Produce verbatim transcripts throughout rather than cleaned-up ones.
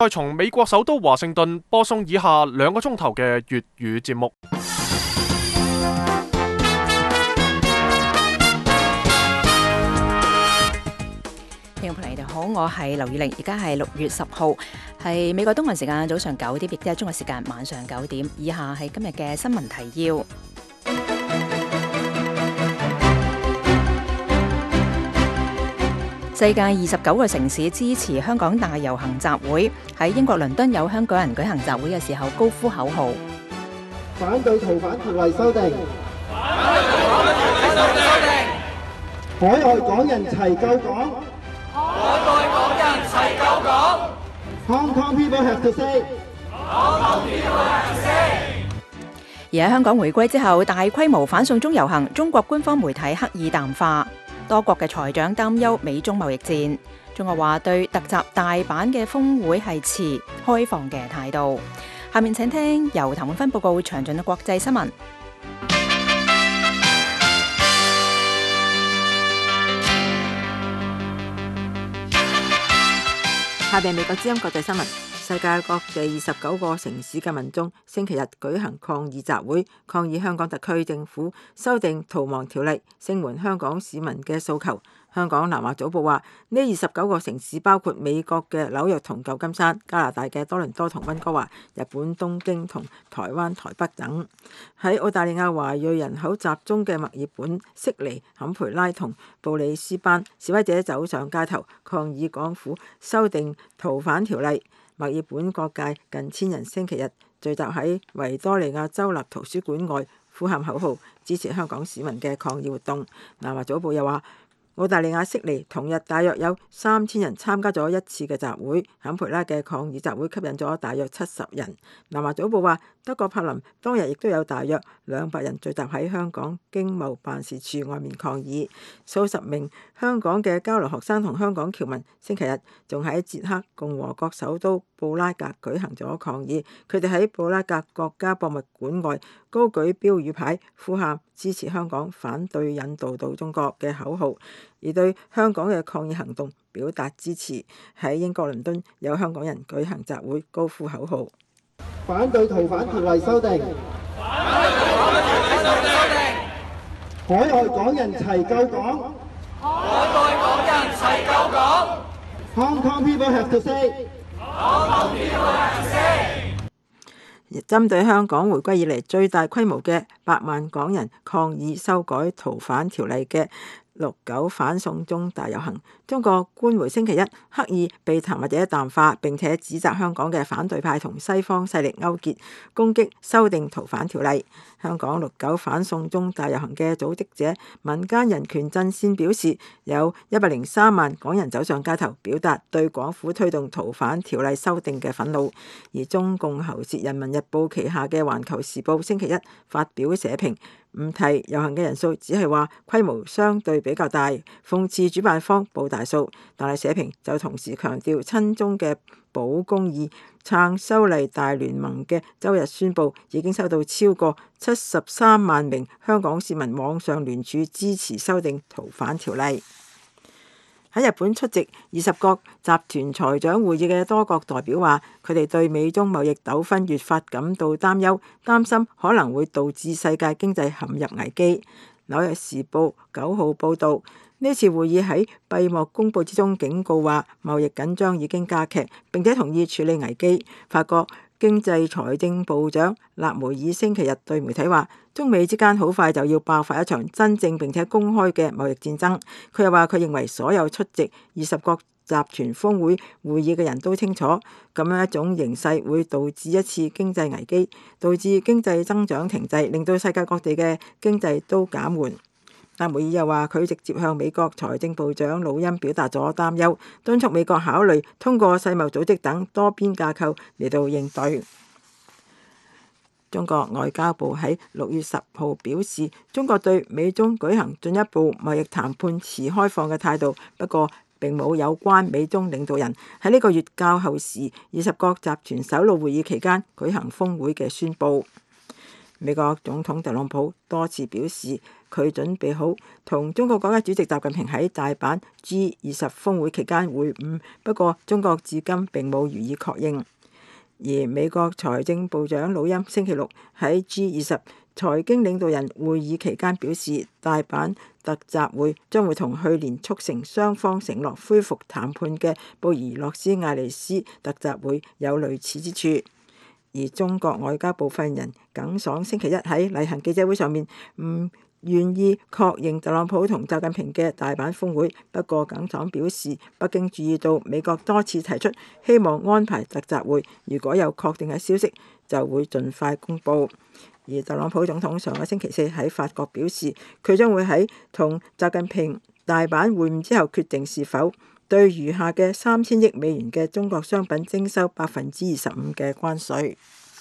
再從美國首都華盛頓播送以下兩個鐘頭嘅粵語節目。 聽眾朋友你哋好，我係劉宇玲，而家係六月十號，係美國東岸時間早上九點，亦即係中國時間晚上九點。以下係今日嘅新聞提要。世界二十九個城市支持香港大遊行集會，喺英國倫敦有香港人舉行集會嘅時候高呼口號， 反對逃犯條例修訂，反對逃犯條例修訂，海外港人齊救港，海外港人齊救港 ，Hong Kong people have to say，Hong Kong people have to say。 而喺香港回歸之後，大規模反送中遊行，中國官方媒體刻意淡化。多國嘅財長擔憂美中貿易戰，中國話對突襲大阪嘅峰會係持開放嘅態度。下面請聽由譚永芬報告詳盡嘅國際新聞。 下邊美國之音國際新聞。世界各地二十九個城市嘅民眾星期日舉行抗議集會，抗議香港特區政府修訂逃亡條例，聲援香港市民嘅訴求。香港南華早報話，呢二十九個城市包括美國嘅紐約同舊金山、加拿大嘅多倫多同溫哥華、日本東京同台灣台北等。喺澳大利亞華裔人口集中嘅墨爾本、悉尼、坎培拉同布里斯班，示威者走上街頭抗議港府修訂逃犯條例。墨爾本各界近千人星期日聚集喺維多利亞州立圖書館外，呼喊口號，支持香港市民嘅抗議活動。南華早報又話，澳大利亞悉尼同日大約有三千人參加咗一次嘅集會，坎培拉嘅抗議集會吸引咗大約七十人。南華早報話，德國柏林當日亦都有大約兩百人聚集喺香港經貿辦事處外面抗議。數十名香港嘅交流學生同香港僑民星期日仲喺捷克共和國首都布拉格舉行咗抗議，佢哋喺布拉格國家博物館外高舉標語牌，呼喊支持香港、反對引渡到中國嘅口號，而對香港嘅抗議行動表達支持。喺英國倫敦有香港人舉行集會，高呼口號， 反對逃犯條例修訂，反對逃犯條例修訂，海外港人齊救港，海外港人齊救港 ，Hong Kong people have to say，Hong Kong people have to say。 針對香港回歸以嚟最大規模嘅百萬港人抗議修改逃犯條例嘅六九反送中大遊行，中國官媒星期一刻意避談或者淡化，並且指責香港嘅反對派同西方勢力勾結，攻擊修訂逃犯條例。香港六九反送中大遊行嘅組織者民間人權陣線表示，有一百零三萬港人走上街頭，表達對港府推動逃犯條例修訂嘅憤怒。而中共喉舌《人民日報》旗下嘅《環球時報》星期一發表社評，唔提遊行嘅人數，只係話規模相對比較大，諷刺主辦方報大數。但係社評就同時強調，親中嘅保公義撐修例大聯盟嘅周日宣布，已經收到超過七十三萬名香港市民網上聯署支持修訂逃犯條例。喺日本出席二十國集團財長會議嘅多國代表話，佢哋對美中貿易糾紛越發感到擔憂，擔心可能會導致世界經濟陷入危機。紐約時報九號報導，呢次會議喺閉幕公佈之中警告話，貿易緊張已經加劇，並且同意處理危機。法國經濟財政部長勒梅爾星期日對媒體話，中美之間好快就要爆發一場真正並且公開嘅貿易戰爭。佢又話，佢認為所有出席二十國集團峰會會議嘅人都清楚，咁樣一種形勢會導致一次經濟危機，導致經濟增長停滯，令到世界各地嘅經濟都減緩。勒梅爾又話，佢直接向美國財政部長魯恩表達咗擔憂，敦促美國考慮通過世貿組織等多邊架構嚟到應對。中國外交部喺六月十號表示，中國對美中舉行進一步貿易談判持開放嘅態度，不過並冇有關美中領導人喺呢個月較後時二十國集團首腦會議期間舉行峰會嘅宣佈。美國總統特朗普多次表示， 佢準備好同中國國家主席習近平喺大阪 G 二十峰會期間會晤，不過中國至今並冇予以確認。而美國財政部長魯欽星期六喺 G 二十財經領導人會議期間表示，大阪特集會將會同去年促成雙方承諾恢復談判嘅布宜諾斯艾利斯特集會有類似之處。而中國外交部發言人耿爽星期一喺例行記者會上面唔願意確認特朗普同習近平嘅大阪峰會，不過耿爽表示，北京注意到美國多次提出希望安排特集會，如果有確定嘅消息就會盡快公佈。而特朗普總統上個星期四喺法國表示，佢將會喺同習近平大阪會晤之後決定是否對餘下嘅三千億美元嘅中國商品徵收百分之二十五嘅關稅。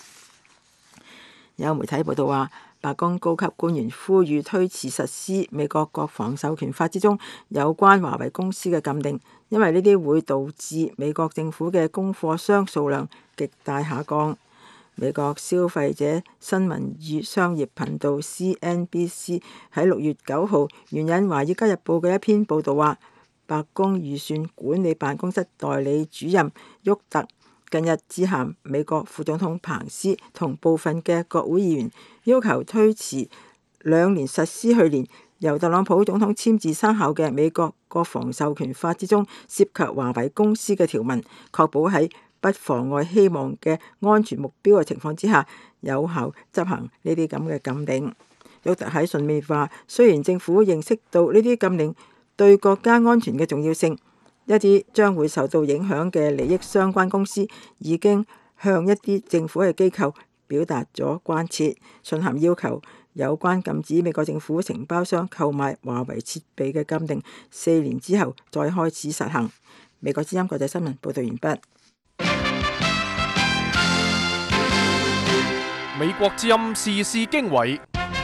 有媒體報道話，白宮高級官員呼籲推遲實施美國國防授權法之中有關華為公司嘅禁令，因為呢啲會導致美國政府嘅供貨商數量極大下降。美國消費者新聞與商業頻道 C N B C 喺六月九號援引《華爾街日報》嘅一篇報導話，白宮預算管理辦公室代理主任沃特近日致函美國副總統彭斯同部分嘅國會議員，要求推遲兩年實施去年由特朗普總統簽字生效嘅美國國防授權法之中涉及華為公司嘅條文，確保喺不妨礙希望嘅安全目標嘅情況之下，有效執行呢啲咁嘅禁令。沃特喺信面話，雖然政府認識到呢啲禁令對國家安全嘅重要性，一啲將會受到影響嘅利益相關公司已經向一啲政府嘅機構表達咗關切。信函要求有關禁止美國政府承包商購買華為設備嘅禁令，四年之後再開始實行。美國之音國際新聞報道完畢。 美國之音時事經緯，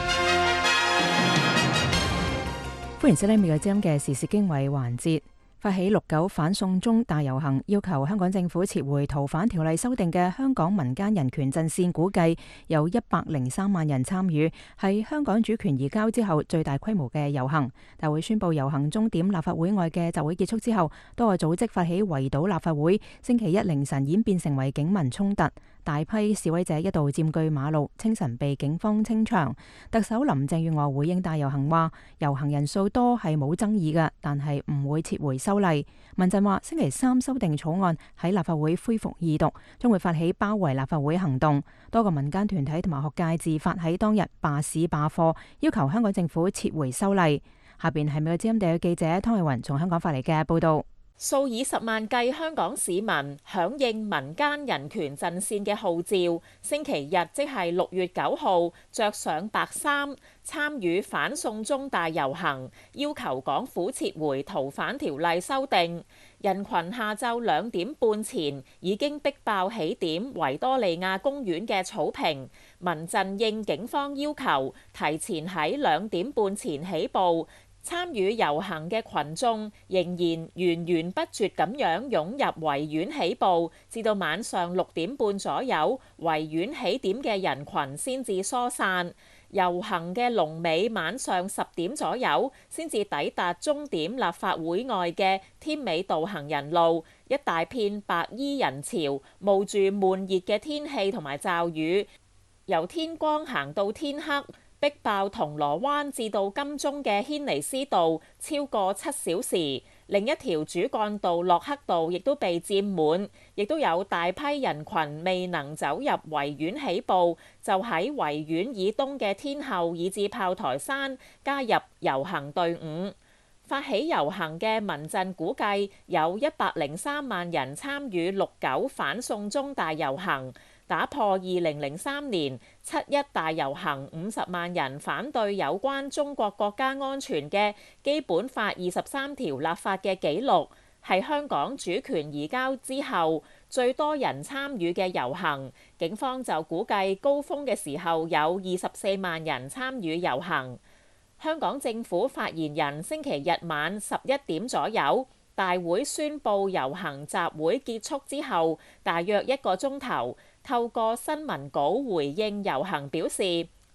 歡迎收聽美國之音嘅時事經緯環節。發起六九反送中大遊行，要求香港政府撤回逃犯條例修訂嘅香港民間人權陣線估計有一百零三萬人參與，係香港主權移交之後最大規模嘅遊行。大會宣布遊行終點立法會外嘅集會結束之後，多個組織發起圍堵立法會，星期一凌晨演變成為警民衝突。大批示威者一度佔據馬路，清晨被警方清場。特首林鄭月娥回應大遊行話，遊行人數多係冇爭議嘅，但係唔會撤回修例。民陣話星期三修訂草案喺立法會恢復二讀，將會發起包圍立法會行動。多個民間團體同埋學界自發喺當日罷市罷課，要求香港政府撤回修例。下邊係美國之音地嘅記者湯慧雲從香港發嚟嘅報道。 數以十萬計香港市民響應民間人權陣線嘅號召，星期日即係六月九號，着上白衫參與反送中大遊行，要求港府撤回逃犯條例修訂。人群下晝兩點半前已經逼爆起點維多利亞公園嘅草坪，民陣應警方要求，提前喺兩點半前起步。參與遊行嘅群眾仍然源源不絕咁樣湧入維園起步，至到晚上六點半左右，維園起點嘅人群先至疏散。遊行嘅龍尾晚上十點左右先至抵達終點立法會外嘅添美道行人路，一大片白衣人潮，冒住悶熱嘅天氣同埋驟雨，由天光行到天黑。逼爆銅鑼灣至到金鐘嘅軒尼詩道超過七小時，另一條主幹道洛克道亦都被佔滿，亦都有大批人群未能走入維園起步，就喺維園以東嘅天后以至炮台山加入遊行隊伍。發起遊行嘅民陣估計有一百零三萬人參與六九反送中大遊行，打破二零零三年七一大遊行五十萬人反對有關中國國家安全嘅基本法二十三條立法嘅紀錄，係香港主權移交之後最多人參與嘅遊行。警方就估計高峰嘅時候有二十四萬人參與遊行。香港政府發言人星期日晚十一點左右，大會宣布遊行集會結束之後，大約一個鐘頭，透過新聞稿回應遊行表示，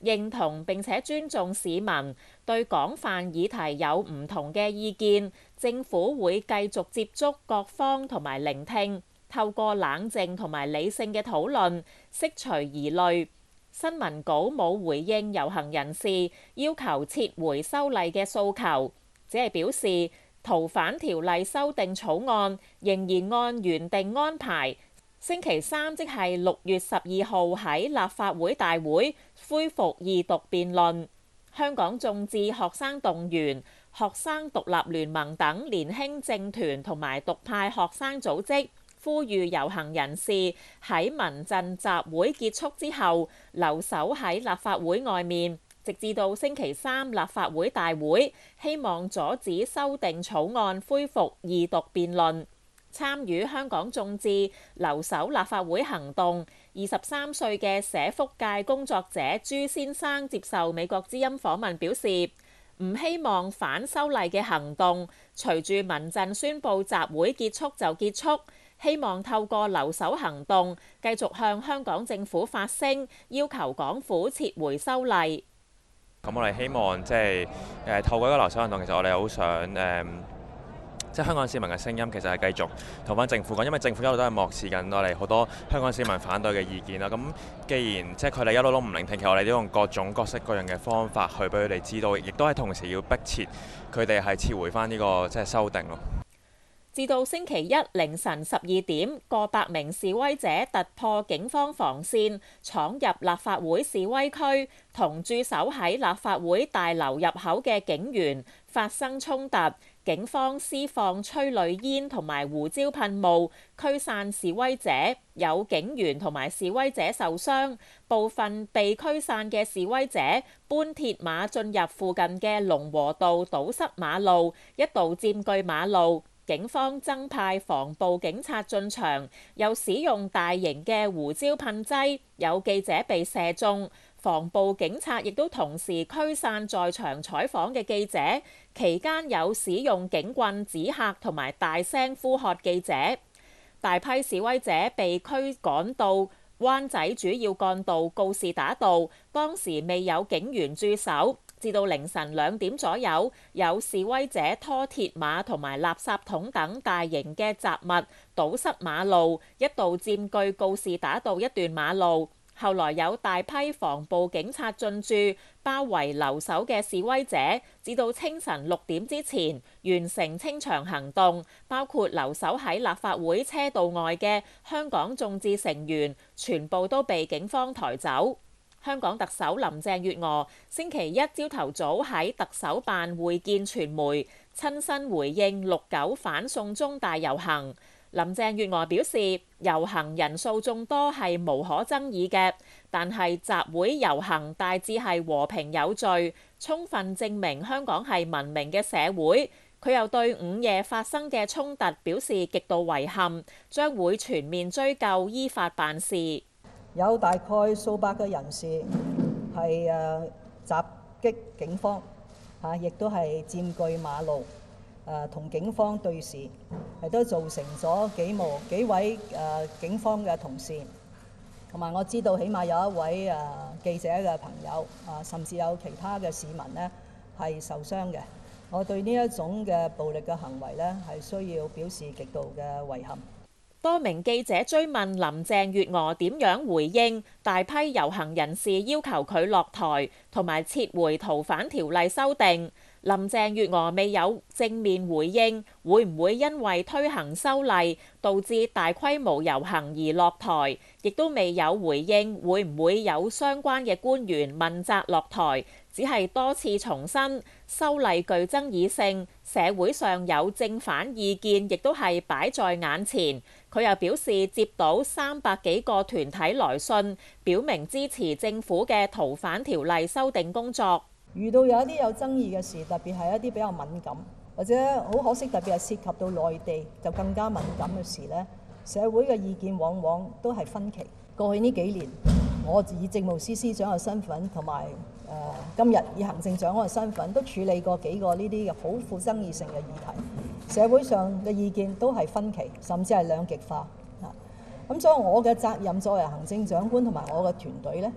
認同並且尊重市民對廣泛議題有唔同嘅意見，政府會繼續接觸各方同埋聆聽，透過冷靜同埋理性嘅討論，釋除疑慮。新聞稿冇回應遊行人士要求撤回修例嘅訴求，只係表示逃犯條例修訂草案仍然按原定安排，星期三即係六月十二號喺立法會大會恢復二讀辯論。香港眾志學生動員、學生獨立聯盟等年輕政團同埋獨派學生組織呼籲遊行人士喺民陣集會結束之後留守喺立法會外面，直至到星期三立法會大會，希望阻止修訂草案恢復二讀辯論。參與香港眾志留守立法會行動二十三歲嘅社福界工作者朱先生接受美國之音訪問表示，唔希望反修例嘅行動隨住民陣宣布集會結束就結束，希望透過留守行動繼續向香港政府發聲，要求港府撤回修例。 咁我哋希望即係誒透過一個留守行動，其實我哋好想誒。嗯即係香港市民嘅聲音其實係繼續同翻政府講，因為政府一路都係漠視緊我哋好多香港市民反對嘅意見啦。咁既然即係佢哋一路都唔聆聽，其實我哋都用各種各式各樣嘅方法去俾佢哋知道，亦都係同時要迫切佢哋係撤回翻呢個即係修訂咯。 至到星期一凌晨十二點，過百名示威者突破警方防線，闖入立法會示威區，同駐守喺立法會大樓入口嘅警員發生衝突。警方施放催淚煙同埋胡椒噴霧驅散示威者，有警員同埋示威者受傷。部分被驅散嘅示威者搬鐵馬進入附近嘅龍和道，堵塞馬路，一度佔據馬路。警方增派防暴警察進場，又使用大型嘅胡椒噴劑，有記者被射中。防暴警察亦都同時驅散在場採訪嘅記者，期間有使用警棍指嚇同埋大聲呼喝記者。大批示威者被驅趕到灣仔主要幹道告士打道，當時未有警員駐守。至到凌晨兩點左右，有示威者拖鐵馬同埋垃圾桶等大型嘅雜物堵塞馬路，一度佔據告士打道一段馬路。後來有大批防暴警察進駐，包圍留守嘅示威者，至到清晨六點之前完成清場行動，包括留守喺立法會車道外嘅香港眾志成員，全部都被警方抬走。香港特首林鄭月娥星期一朝頭早喺特首辦會見傳媒，親身回應六九反送中大遊行。林鄭月娥表示，遊行人數眾多係無可爭議嘅，但係集會遊行大致係和平有序，充分證明香港係文明嘅社會。佢又對午夜發生嘅衝突表示極度遺憾，將會全面追究，依法辦事。 有大概數百個人士係誒襲擊警方，嚇亦都係佔據馬路，誒同警方對峙，係都造成咗幾無幾位誒警方嘅同事，同埋我知道起碼有一位誒記者嘅朋友，啊甚至有其他嘅市民呢係受傷嘅。我對呢一種嘅暴力嘅行為呢係需要表示極度嘅遺憾。 多名記者追問林鄭月娥點樣回應大批遊行人士要求佢落台同埋撤回逃犯條例修訂，林鄭月娥未有正面回應會唔會因為推行修例導致大規模遊行而落台，亦都未有回應會唔會有相關嘅官員問責落台，只係多次重申修例具爭議性，社會上有正反意見，亦都係擺在眼前。佢又表示接到三百幾個團體來信，表明支持政府嘅逃犯條例修訂工作。 遇到有一啲有爭議嘅事，特別係一啲比較敏感，或者好可惜，特別係涉及到內地就更加敏感嘅事呢，社會嘅意見往往都係分歧。過去呢幾年，我以政務司司長嘅身份同埋誒今日以行政長官嘅身份，都處理過幾個呢啲嘅好富爭議性嘅議題，社會上嘅意見都係分歧，甚至係兩極化。咁所以我嘅責任作為行政長官同埋我嘅團隊呢，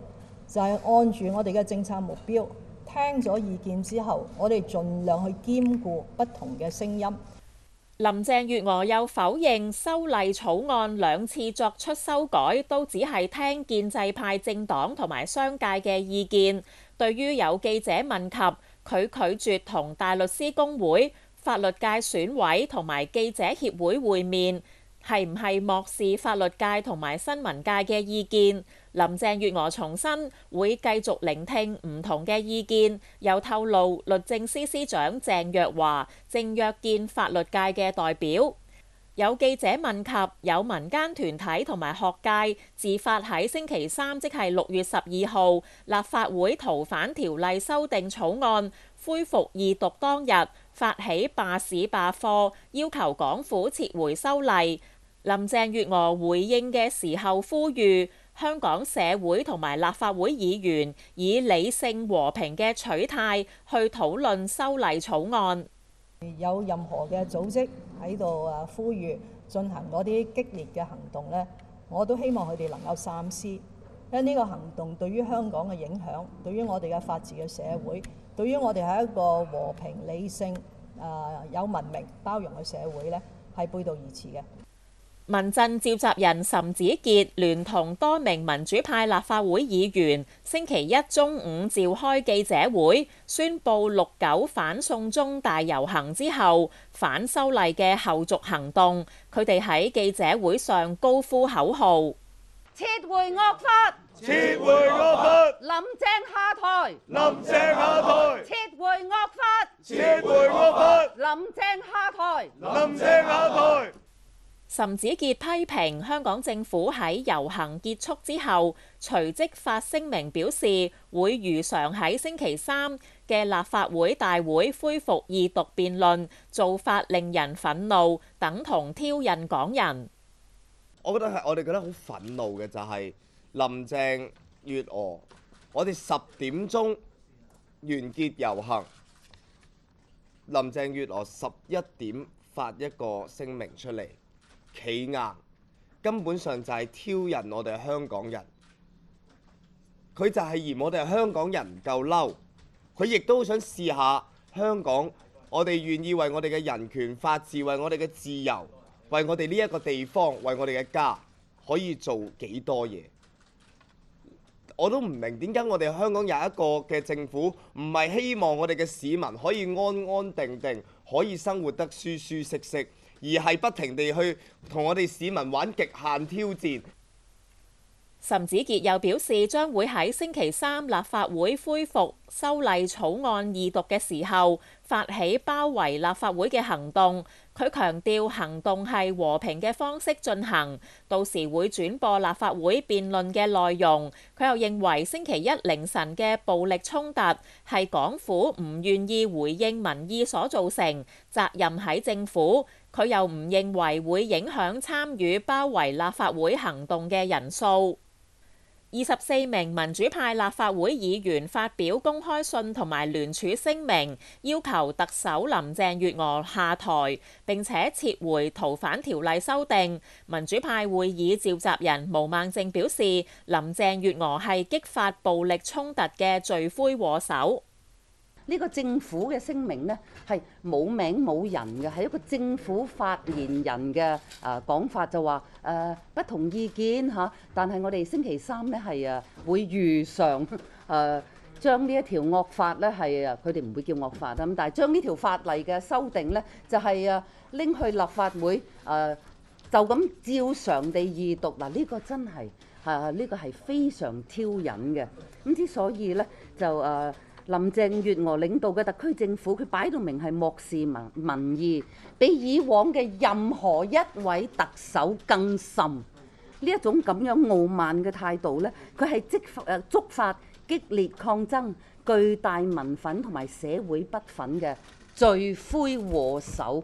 就係按住我哋嘅政策目標，聽咗意見之後，我哋盡量去兼顧不同嘅聲音。 林鄭月娥又否認修例草案兩次作出修改，都只係聽建制派政黨同埋商界嘅意見。對於有記者問及佢拒絕同大律師公會、法律界選委同埋記者協會會面，係唔係漠視法律界同埋新聞界嘅意見？林鄭月娥重申會繼續聆聽唔同嘅意見，又透露律政司司長鄭若驊正約見法律界嘅代表。有記者問及有民間團體同埋學界自發喺星期三，即係六月十二號，立法會逃犯條例修訂草案恢復二讀當日發起罷市罷課，要求港府撤回修例。林鄭月娥回應嘅時候呼籲香港社會同埋立法會議員以理性和平嘅取態去討論修例草案。 有任何嘅組織喺度啊呼籲進行嗰啲激烈嘅行動呢，我都希望佢哋能夠三思，因為呢個行動對於香港嘅影響，對於我哋嘅法治嘅社會，對於我哋係一個和平理性啊有文明包容嘅社會呢，係背道而馳嘅。 民陣召集人岑子傑聯同多名民主派立法會議員星期一中午召開記者會，宣布六九反送中大遊行之後反修例嘅後續行動。佢哋喺記者會上高呼口號： 撤回惡法！ 撤回惡法！ 林鄭下台！ 林鄭下台！ 撤回惡法！ 撤回惡法！ 林鄭下台！ 林鄭下台！ 岑子傑批評香港政府喺遊行結束之後，隨即發聲明表示會如常喺星期三嘅立法會大會恢復二讀辯論，做法令人憤怒，等同挑釁港人。 我覺得係我哋覺得好憤怒嘅就係林鄭月娥，我哋十點鐘完結遊行，林鄭月娥十一點發一個聲明出嚟。企硬，根本上就係挑釁我哋香港人。佢就係嫌我哋香港人唔夠嬲，佢亦都想試下香港，我哋願意為我哋嘅人權、法治、為我哋嘅自由、為我哋呢一個地方、為我哋嘅家，可以做幾多嘢？我都唔明點解我哋香港有一個嘅政府，唔係希望我哋嘅市民可以安安定定，可以生活得舒舒適適。而係不停地去同我哋市民玩極限挑戰。 岑子傑又表示，將會喺星期三立法會恢復修例草案二讀嘅時候，發起包圍立法會嘅行動。佢強調行動係和平嘅方式進行，到時會轉播立法會辯論嘅內容。佢又認為星期一凌晨嘅暴力衝突係港府唔願意回應民意所造成，責任喺政府。佢又唔認為會影響參與包圍立法會行動嘅人數。二十四名民主派立法會議員發表公開信同埋聯署聲明，要求特首林鄭月娥下台，並且撤回逃犯條例修訂。民主派會議召集人毛孟靜表示，林鄭月娥係激發暴力衝突嘅罪魁禍首。 呢個政府嘅聲明呢，係冇名冇人嘅，係一個政府發言人嘅誒講法，就話誒、呃、不同意見嚇，但係我哋星期三呢係誒會如常誒、呃、將呢一條惡法呢係誒佢哋唔會叫惡法咁，但係將呢條法例嘅修訂呢，就係誒拎去立法會誒、呃、就咁照常地二讀嗱，呢、這個真係誒呢個係非常挑釁嘅。咁之所以呢，就誒。呃林鄭月娥領導嘅特區政府，佢擺到明係漠視民民意，比以往嘅任何一位特首更甚。呢一種咁樣傲慢嘅態度呢，佢係激發誒觸發激烈抗爭、巨大民憤同埋社會不忿嘅罪魁禍首。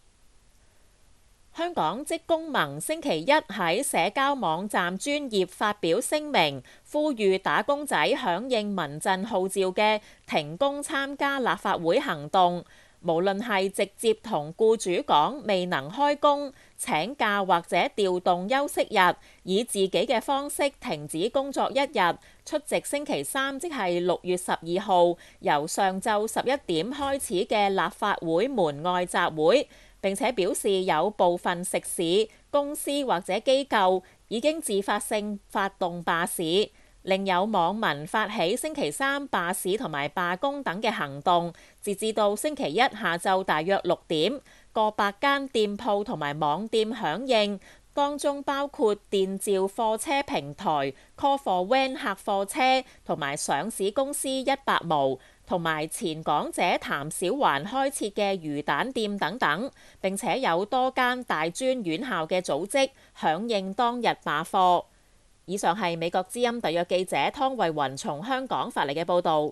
香港職工盟星期一喺社交網站專頁發表聲明，呼籲打工仔響應民陣號召嘅停工參加立法會行動。無論係直接同僱主講未能開工， 請假或者調動休息日，以自己嘅方式停止工作一日，出席星期三即係六月十二號由上晝十一點開始嘅立法會門外集會。並且表示有部分食肆、公司或者機構已經自發性發動罷市，另有網民發起星期三罷市同埋罷工等嘅行動，截至到星期一下晝大約六點，過百間店鋪同埋網店響應，當中包括電召貨車平台 Call for Van 客貨車同埋上市公司一百毛。同埋前港姐譚小環開設嘅魚蛋店等等，並且有多間大專院校嘅組織響應當日罷課。以上係美國之音特約記者湯慧雲從香港發嚟嘅報導。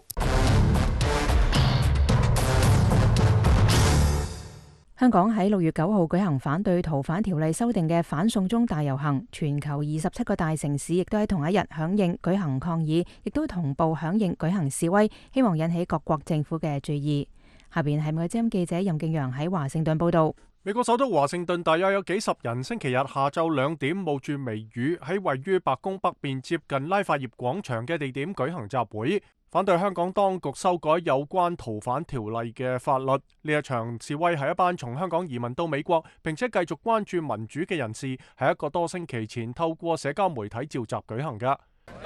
香港喺六月九號舉行反對逃犯條例修訂嘅反送中大遊行，全球二十七個大城市亦都喺同一日響應舉行抗議，亦都同步響應舉行示威，希望引起各國政府嘅注意。下邊係美國之音記者任敬陽喺華盛頓報導。 美國首都華盛頓大約有幾十人星期日下晝兩點冒住微雨喺位於白宮北邊接近拉法葉廣場嘅地點舉行集會，反對香港當局修改有關逃犯條例嘅法律。呢一場示威係一班從香港移民到美國並且繼續關注民主嘅人士，係一個多星期前透過社交媒體召集舉行嘅。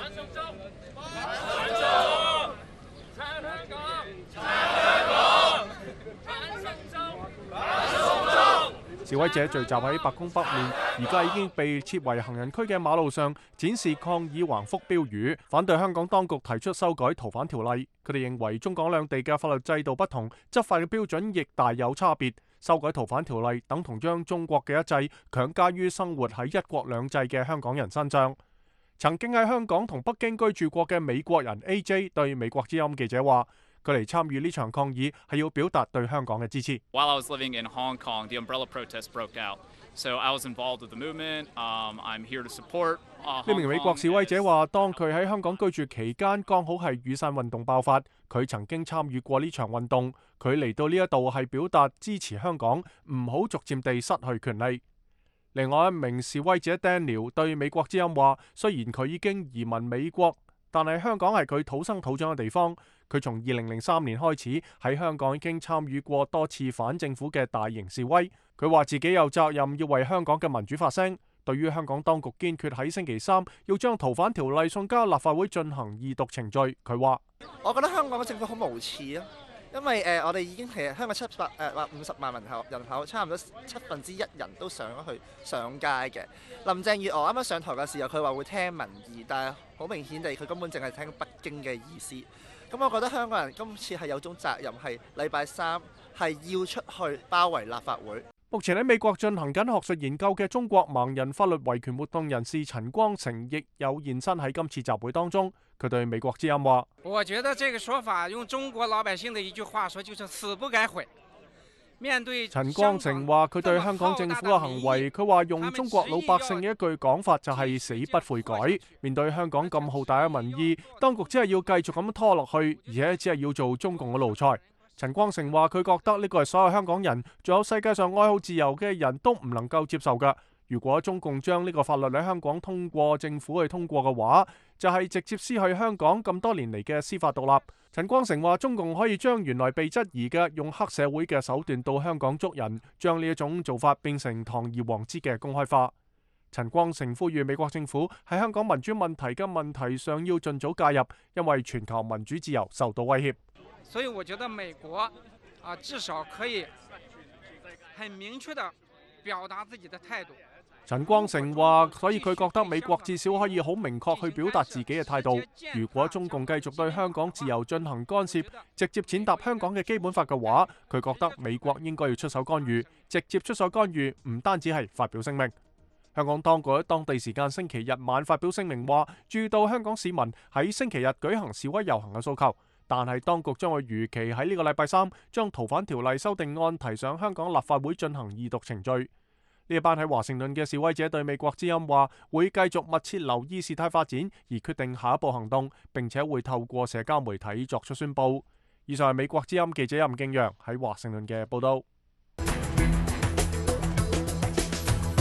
示威者聚集喺白宮北面，而家已經被設為行人區嘅馬路上，展示抗議橫幅標語，反對香港當局提出修改逃犯條例。佢哋認為中港兩地嘅法律制度不同，執法嘅標準亦大有差別。修改逃犯條例等同將中國嘅一制強加於生活喺一國兩制嘅香港人身上。曾經喺香港同北京居住過嘅美國人 A J 對美國之音記者話：佢嚟參與呢場抗議係要表達對香港嘅支持。 While I was living in Hong Kong, the umbrella protest broke out. So I was involved with the movement. Um, I'm here to support. 呢名美國示威者話，當佢喺香港居住期間，剛好係雨傘運動爆發，佢曾經參與過呢場運動。佢嚟到呢一度係表達支持香港，唔好逐漸地失去權利。另外一名示威者 Daniel 對美國之音話，雖然佢已經移民美國，但係香港係佢土生土長嘅地方。佢從二零零三年開始喺香港已經參與過多次反政府嘅大型示威。佢話自己有責任要為香港嘅民主發聲。對於香港當局堅決喺星期三要將逃犯條例送交立法會進行二讀程序，佢話： 我覺得香港嘅政府好無恥啊！因為誒、呃，我哋已經係香港七百誒或五十萬人口人口，差唔多七分之一人都上咗去上街嘅。林鄭月娥啱啱上台嘅時候，佢話會聽民意，但係好明顯地，佢根本淨係聽北京嘅意思。咁我覺得香港人今次係有種責任，係禮拜三係要出去包圍立法會。 目前喺美國進行緊學術研究嘅中國盲人法律維權活動人士陳光誠亦有現身喺今次集會當中。佢對美國之音話： 我覺得這個說法用中國老百姓的一句話說，就是死不改悔。面對陳光誠話佢對香港政府嘅行為，佢話用中國老百姓嘅一句講法就係死不悔改。面對香港咁浩大嘅民意，當局只係要繼續咁拖落去，而且只係要做中共嘅奴才。陳光誠話佢覺得呢個係所有香港人，仲有世界上愛好自由嘅人都唔能夠接受㗎。如果中共將呢個法律喺香港通過政府去通過嘅話，就係直接失去香港咁多年嚟嘅司法獨立。陳光誠話中共可以將原來被質疑嘅用黑社會嘅手段到香港捉人，將呢一種做法變成堂而皇之嘅公開化。陳光誠呼籲美國政府喺香港民主問題嘅問題上要盡早介入，因為全球民主自由受到威脅。 所以我覺得美國啊，至少可以很明確地表達自己的態度。 陳光誠話，所以佢覺得美國至少可以好明確去表達自己嘅態度。如果中共繼續對香港自由進行干涉，直接踐踏香港嘅基本法嘅話，佢覺得美國應該要出手干預。直接出手干預唔單止係發表聲明。香港當局喺當地時間星期日晚發表聲明話，注意到香港市民喺星期日舉行示威遊行嘅訴求，但係當局將會如期喺呢個禮拜三將逃犯條例修訂案提上香港立法會進行二讀程序。呢一班喺華盛頓嘅示威者對美國之音話，會繼續密切留意事態發展，而決定下一步行動，並且會透過社交媒體作出宣佈。以上係美國之音記者任敬陽喺華盛頓嘅報道。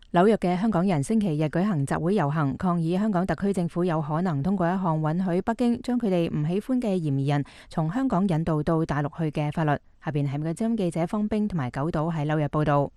紐約嘅香港人星期日舉行集會遊行，抗議香港特區政府有可能通過一項允許北京將佢哋唔喜歡嘅嫌疑人從香港引渡到大陸去嘅法律。下邊係美國之音記者方冰同埋九島喺紐約報道。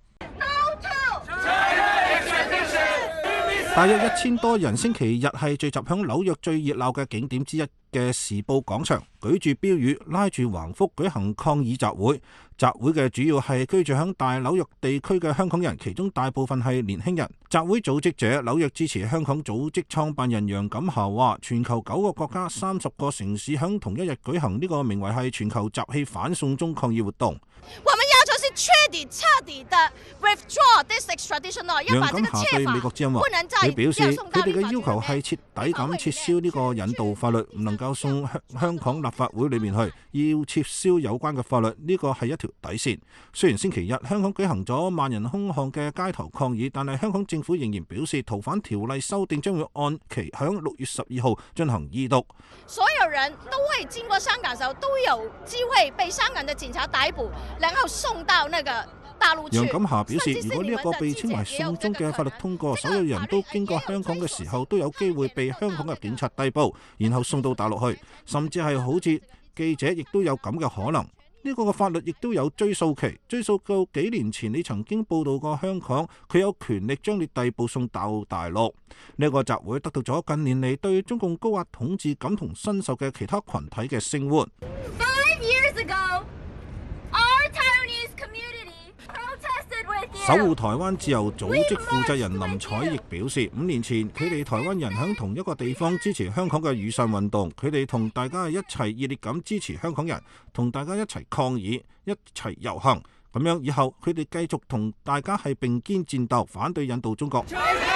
大約一千多人星期日係聚集響紐約最熱鬧嘅景點之一嘅時報廣場，舉住標語，拉住橫幅舉行抗議集會。集會嘅主要係居住響大紐約地區嘅香港人，其中大部分係年輕人。集會組織者紐約支持香港組織創辦人楊錦霞話，全球九個國家、三十個城市響同一日舉行呢個名為係全球集氣反送中抗議活動。 我們要求是徹底徹底的 withdraw this extradition law，要把這個切法不能再佢表示，佢哋嘅要求係徹底咁撤銷呢個引渡法律，唔能夠送香港立法會裏面去，要撤銷有關嘅法律，呢個係一條底線。雖然星期日香港舉行咗萬人空巷嘅街頭抗議，但係香港政府仍然表示逃犯條例修訂將會按期響六月十二號進行二讀。 所有人都會經過香港嘅時候都有機會被香港嘅警察逮捕，然後送到那個大陸去。 楊錦霞表示，如果呢一個被稱為送中嘅法律通過，所有人都經過香港嘅時候都有機會被香港嘅警察逮捕，然後送到大陸去，甚至係好似記者亦都有咁嘅可能。呢個嘅法律亦都有追溯期，追溯到幾年前你曾經報道過香港，佢有權力將你逮捕送到大陸。呢個集會得到咗近年嚟對中共高壓統治感同身受嘅其他群體嘅聲援。 Five years ago, our Taiwanese community protested with you. 守護台灣自由組織負責人林采亦表示，五年前佢哋台灣人喺同一個地方支持香港嘅雨傘運動，佢哋同大家一齊熱烈咁支持香港人，同大家一齊抗議，一齊遊行，咁樣以後佢哋繼續同大家係並肩戰鬥，反對引渡中國。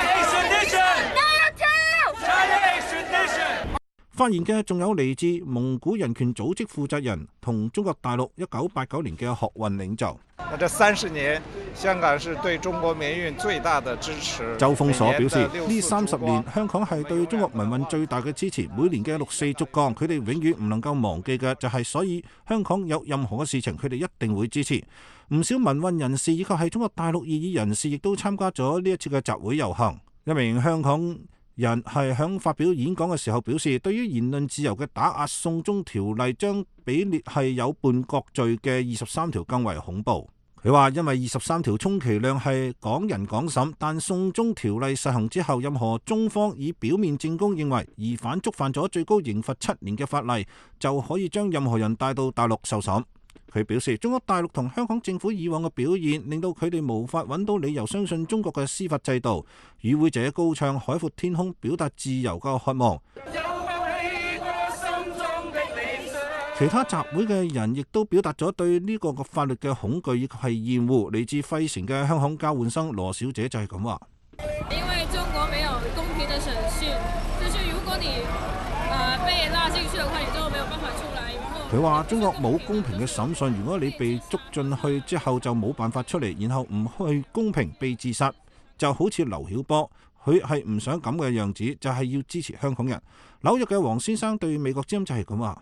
發言嘅仲有嚟自蒙古人權組織負責人同中國大陸一九八九年嘅學運領袖。 那這三十年，香港是對中國民運最大的支持。 周鋒所表示，呢三十年香港係對中國民運最大嘅支持。每年嘅六四燭光，佢哋永遠唔能夠忘記嘅就係，所以香港有任何嘅事情，佢哋一定會支持。唔少民運人士以及係中國大陸異議人士，亦都參加咗呢一次嘅集會遊行。一名香港人係響發表演講嘅時候表示，對於言論自由嘅打壓，送中條例將比列係有叛國罪嘅二十三條更為恐怖。佢話因為二十三條充其量係港人港審，但送中條例實行之後，任何中方以表面證供認為疑犯觸犯咗最高刑罰七年嘅法例，就可以將任何人帶到大陸受審。佢表示，中國大陸同香港政府以往嘅表現令到佢哋無法揾到理由相信中國嘅司法制度。與會者高唱海闊天空，表達自由嘅渴望。其他集會嘅人亦都表達咗對呢個個法律嘅恐懼以及係厭惡。嚟自費城嘅香港交換生羅小姐就係咁話。 因為中國沒有公平的審訊，就是如果你呃被拉進去的話，你就沒有辦法出來。 佢話中國冇公平嘅審訊，如果你被捉進去之後就冇辦法出嚟，然後唔去公平被自殺，就好似劉曉波，佢係唔想咁嘅樣子，就係要支持香港人。紐約嘅黃先生對美國之音就係咁話。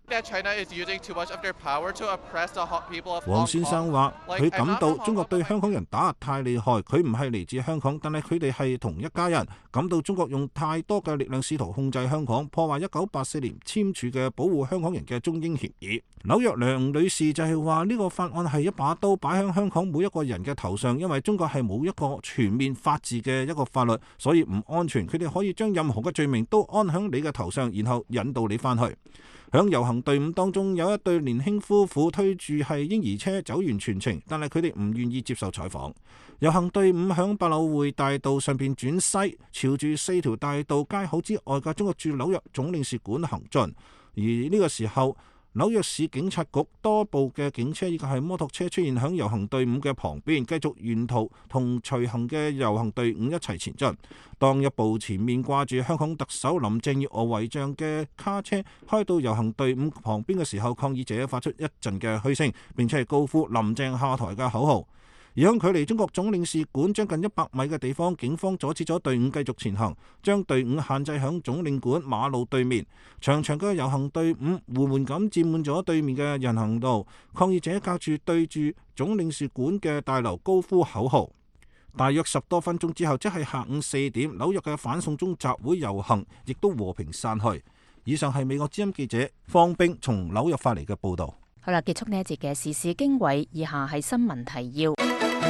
黃先生話：佢感到中國對香港人打壓太厲害，佢唔係嚟自香港，但係佢哋係同一家人。感到中國用太多嘅力量試圖控制香港，破壞一九八四年簽署嘅保護香港人嘅中英協議。紐約梁女士就係話呢個法案係一把刀擺喺香港每一個人嘅頭上，因為中國係冇一個全面法治嘅一個法律，所以唔安全。佢哋可以將任何嘅罪名都安喺你嘅頭上，然後引導你翻去。響遊行隊伍當中，有一對年輕夫婦推住係嬰兒車走完全程，但係佢哋唔願意接受採訪。遊行隊伍響百老匯大道上邊轉西，朝住四條大道街口之外嘅中國駐紐約總領事館行進。而呢個時候，紐約市警察局多部嘅警車以及係摩托車出現響遊行隊伍嘅旁邊，繼續沿途同隨行嘅遊行隊伍一齊前進。當一部前面掛住香港特首林鄭月娥遺像嘅卡車開到遊行隊伍旁邊嘅時候，抗議者發出一陣嘅噓聲，並且係高呼林鄭下台嘅口號。而響距離中國總領事館將近一百米嘅地方，警方阻止咗隊伍繼續前行，將隊伍限制響總領館馬路對面。長長嘅遊行隊伍緩緩咁佔滿咗對面嘅人行道，抗議者隔住對住總領事館嘅大樓高呼口號。 大約十多分鐘之後，即係下午四點，紐約嘅反送中集會遊行亦都和平散去。以上係美國之音記者方冰從紐約發嚟嘅報導。 好啦，結束呢一節嘅時事經緯，以下係新聞提要。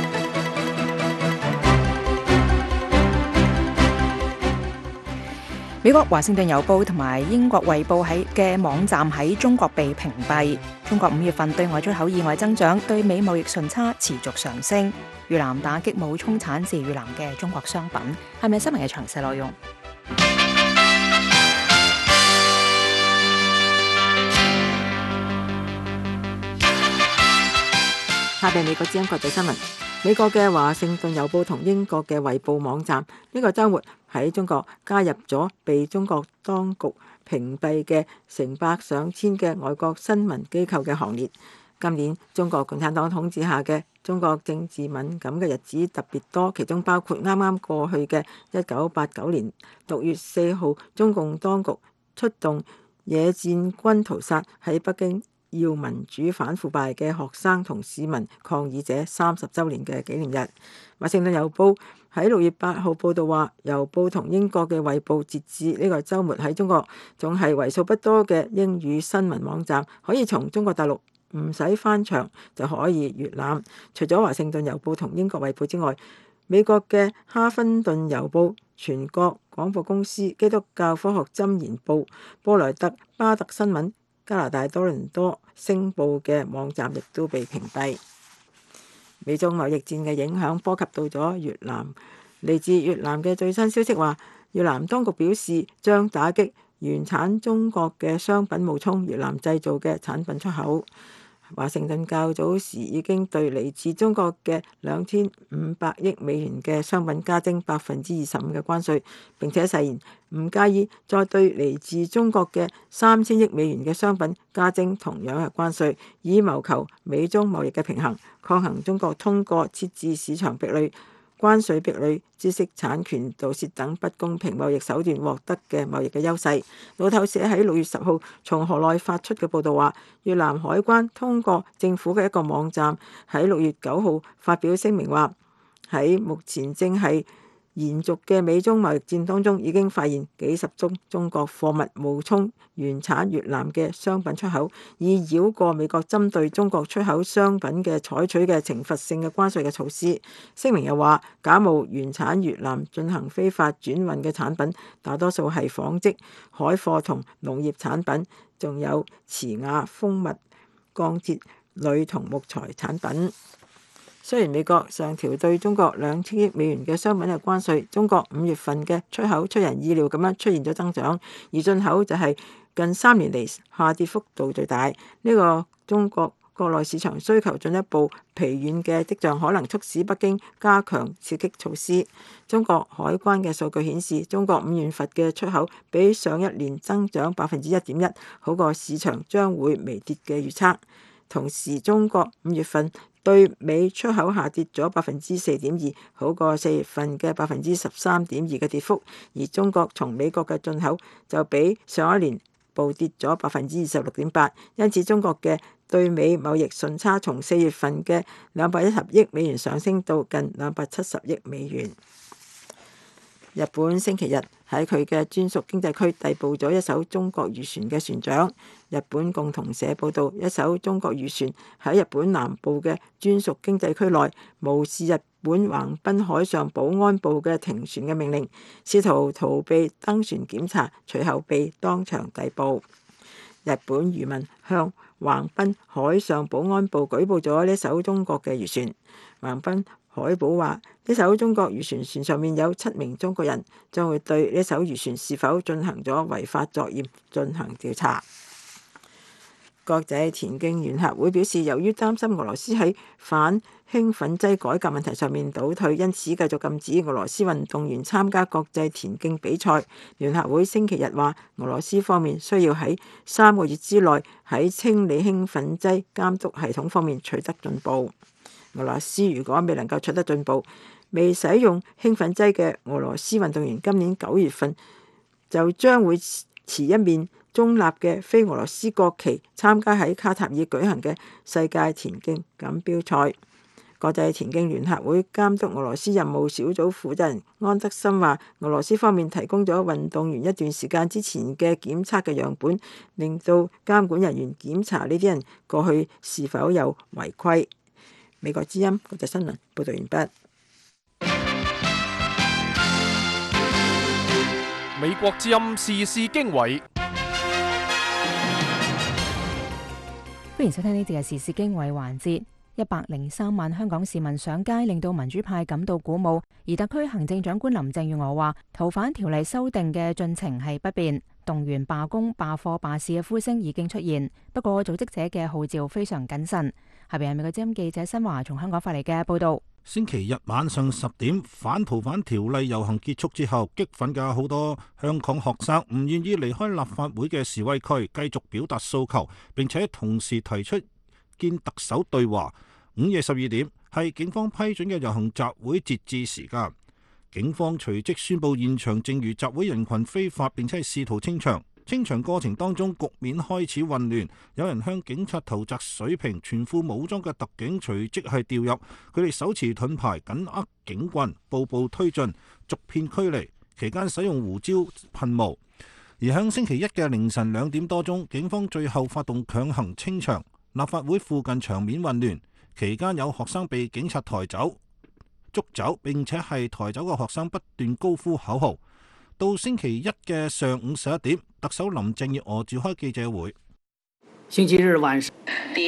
美國華盛頓郵報同埋英國衛報喺嘅網站喺中國被屏蔽。中國五月份對外出口意外增長，對美貿易順差持續上升。越南打擊冒充產自越南嘅中國商品，係咪新聞嘅詳細內容？ 下邊美國之音國際新聞。美國嘅華盛頓郵報同英國嘅衛報網站呢個週末喺中國加入咗被中國當局屏蔽嘅成百上千嘅外國新聞機構嘅行列。今年中國共產黨統治下嘅中國政治敏感嘅日子特別多，其中包括啱啱過去嘅一九八九年六月四號，中共當局出動野戰軍屠殺喺北京要民主反腐敗嘅學生同市民抗議者三十週年嘅紀念日。華盛頓郵報喺六月八號報導話，郵報同英國嘅衛報截至呢個週末喺中國仲係為數不多嘅英語新聞網站，可以從中國大陸唔使翻牆就可以閲覽。除咗華盛頓郵報同英國衛報之外，美國嘅哈芬頓郵報、全國廣播公司、基督教科學箴言報、波萊特巴特新聞、加拿大多倫多星報嘅網站亦都被屏蔽。美中貿易戰嘅影響波及到咗越南。嚟自越南嘅最新消息話，越南當局表示將打擊原產中國嘅商品冒充越南製造嘅產品出口。華盛頓較早時已經對嚟自中國嘅兩千五百億美元嘅商品加徵百分之二十五嘅關稅，並且誓言唔介意再對嚟自中國嘅三千億美元嘅商品加徵同樣嘅關稅，以謀求美中貿易嘅平衡，抗衡中國通過設置市場壁壘、關稅壁壘、知識產權盜竊等不公平貿易手段獲得嘅貿易嘅優勢。路透社喺六月十號從河內發出嘅報導話，越南海關通過政府嘅一個網站喺六月九號發表聲明話，喺目前正係延續嘅美中貿易戰當中，已經發現幾十宗中國貨物冒充原產越南嘅商品出口，以繞過美國針對中國出口商品嘅採取嘅懲罰性嘅關稅嘅措施。聲明又話，假冒原產越南進行非法轉運嘅產品，大多數係紡織、海貨同農業產品，仲有瓷瓦、蜂蜜、鋼鐵、鋁同木材產品。雖然美國上調對中國兩千億美元嘅商品嘅關稅，中國五月份嘅出口出人意料咁樣出現咗增長，而進口就係近三年嚟下跌幅度最大。呢、這個中國國內市場需求進一步疲軟嘅跡象，可能促使北京加強刺激措施。中國海關嘅數據顯示，中國五月份嘅出口比上一年增長百分之一點一，好過市場將會微跌嘅預測。同時，中國五月份對美出口下跌咗百分之四點二，好過四月份嘅百分之十三點二嘅跌幅。而中國從美國嘅進口就比上一年暴跌咗百分之二十六點八，因此中國嘅對美貿易順差從四月份嘅兩百一十億美元上升到近兩百七十億美元。日本星期日喺佢嘅專屬經濟區逮捕咗一艘中國漁船嘅船長。日本共同社報道，一艘中國漁船喺日本南部嘅專屬經濟區內無視日本橫濱海上保安部嘅停船嘅命令，試圖逃避登船檢查，隨後被當場逮捕。日本漁民向橫濱海上保安部舉報咗呢艘中國嘅漁船。橫濱海保話，呢艘中國漁船船上面有七名中國人，將會對呢艘漁船是否進行咗違法作業進行調查。國際田徑聯合會表示，由於擔心俄羅斯喺反興奮劑改革問題上面倒退，因此繼續禁止俄羅斯運動員參加國際田徑比賽。聯合會星期日話，俄羅斯方面需要喺三個月之內喺清理興奮劑監督系統方面取得進步。俄羅斯如果未能夠取得進步，未使用興奮劑嘅俄羅斯運動員今年九月份就將會持一面中立嘅非俄羅斯國旗參加喺卡塔爾舉行嘅世界田徑錦標賽。 國際田徑聯合會監督俄羅斯任務小組負責人安德森話，俄羅斯方面提供咗運動員一段時間之前嘅檢測嘅樣本，令到監管人員檢查呢啲人過去是否有違規。美國之音國際新聞報道完畢。 美國之音時事經緯， 歡迎收聽呢節嘅時事經緯環節。一百零三萬香港市民上街，令到民主派感到鼓舞。而特區行政長官林鄭月娥話，逃犯條例修訂嘅進程係不變，動員罷工、罷課、罷市嘅呼聲已經出現。不過組織者嘅號召非常謹慎。下邊係美國之音記者新華從香港發嚟嘅報道。 星期日晚上十點，反逃犯條例遊行結束之後，激憤嘅好多香港學生唔願意離開立法會嘅示威區，繼續表達訴求，並且同時提出見特首對話。午夜十二點係警方批准嘅遊行集會截至時間，警方隨即宣布現場正如集會人群非法，並且係試圖清場。清場過程當中，局面開始混亂，有人向警察投擲水瓶，全副武裝嘅特警隨即係調入，佢哋手持盾牌緊握警棍，步步推進，逐片驅離。期間使用胡椒噴霧。而響星期一嘅凌晨兩點多鐘，警方最後發動強行清場，立法會附近場面混亂。期間有學生被警察抬走、捉走，並且係抬走嘅學生不斷高呼口號。到星期一嘅上午十一點，特首林鄭月娥召開記者會。 星期日晚上，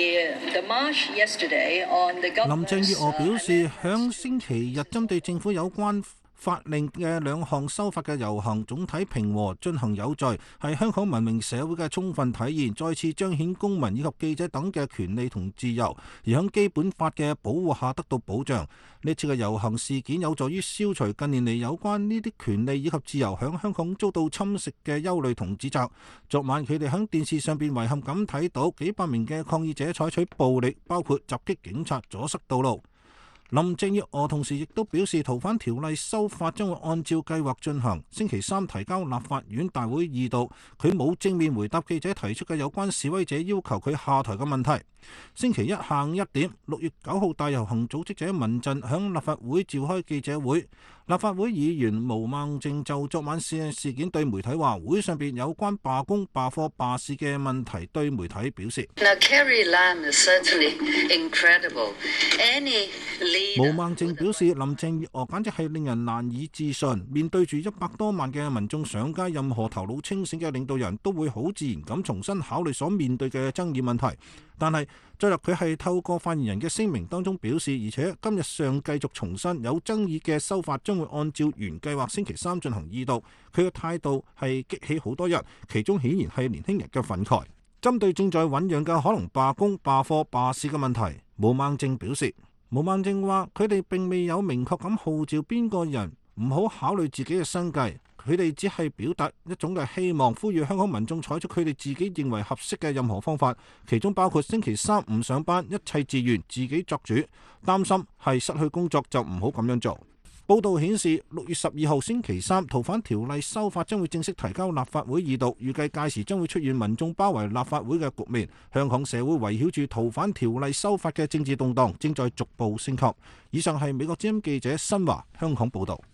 林鄭月娥表示，響星期日針對政府有關法令嘅兩項修法嘅遊行總體平和進行有序，係香港文明社會嘅充分體現，再次彰顯公民以及記者等嘅權利同自由，而喺基本法嘅保護下得到保障。呢次嘅遊行事件有助於消除近年嚟有關呢啲權利以及自由響香港遭到侵蝕嘅憂慮同指責。昨晚佢哋喺電視上邊遺憾咁睇到幾百名嘅抗議者採取暴力，包括襲擊警察、阻塞道路。林鄭月娥同時亦都表示，逃犯條例修法將會按照計劃進行，星期三提交立法院大會二讀。佢冇正面回答記者提出嘅有關示威者要求佢下台嘅問題。星期一下午一點，六月九號大遊行組織者民陣響立法會召開記者會。立法會議員毛孟靜就昨晚事事件對媒體話，會上邊有關罷工、罷課、罷市嘅問題對媒體表示。 Now, Carrie Lam is certainly incredible. Any 毛孟靜表示，林鄭月娥簡直係令人難以置信。面對住一百多萬嘅民眾上街，任何頭腦清醒嘅領導人都會好自然咁重新考慮所面對嘅爭議問題。但係，再入佢係透過發言人嘅聲明當中表示，而且今日上繼續重申有爭議嘅修法將會按照原計劃星期三進行二讀。佢嘅態度係激起好多人，其中顯然係年輕人嘅憤慨。針對正在醖釀嘅可能罷工、罷課、罷市嘅問題，毛孟靜表示。毛孟靜話：佢哋並未有明確咁號召邊個人唔好考慮自己嘅生計，佢哋只係表達一種嘅希望，呼籲香港民眾採取佢哋自己認為合適嘅任何方法，其中包括星期三唔上班，一切自願，自己作主。擔心係失去工作就唔好咁樣做。報道顯示，六月十二號星期三，逃犯條例修法將會正式提交立法會二讀，預計屆時將會出現民眾包圍立法會嘅局面。香港社會圍繞住逃犯條例修法嘅政治動盪正在逐步升級。以上係美國之音記者新華香港報導。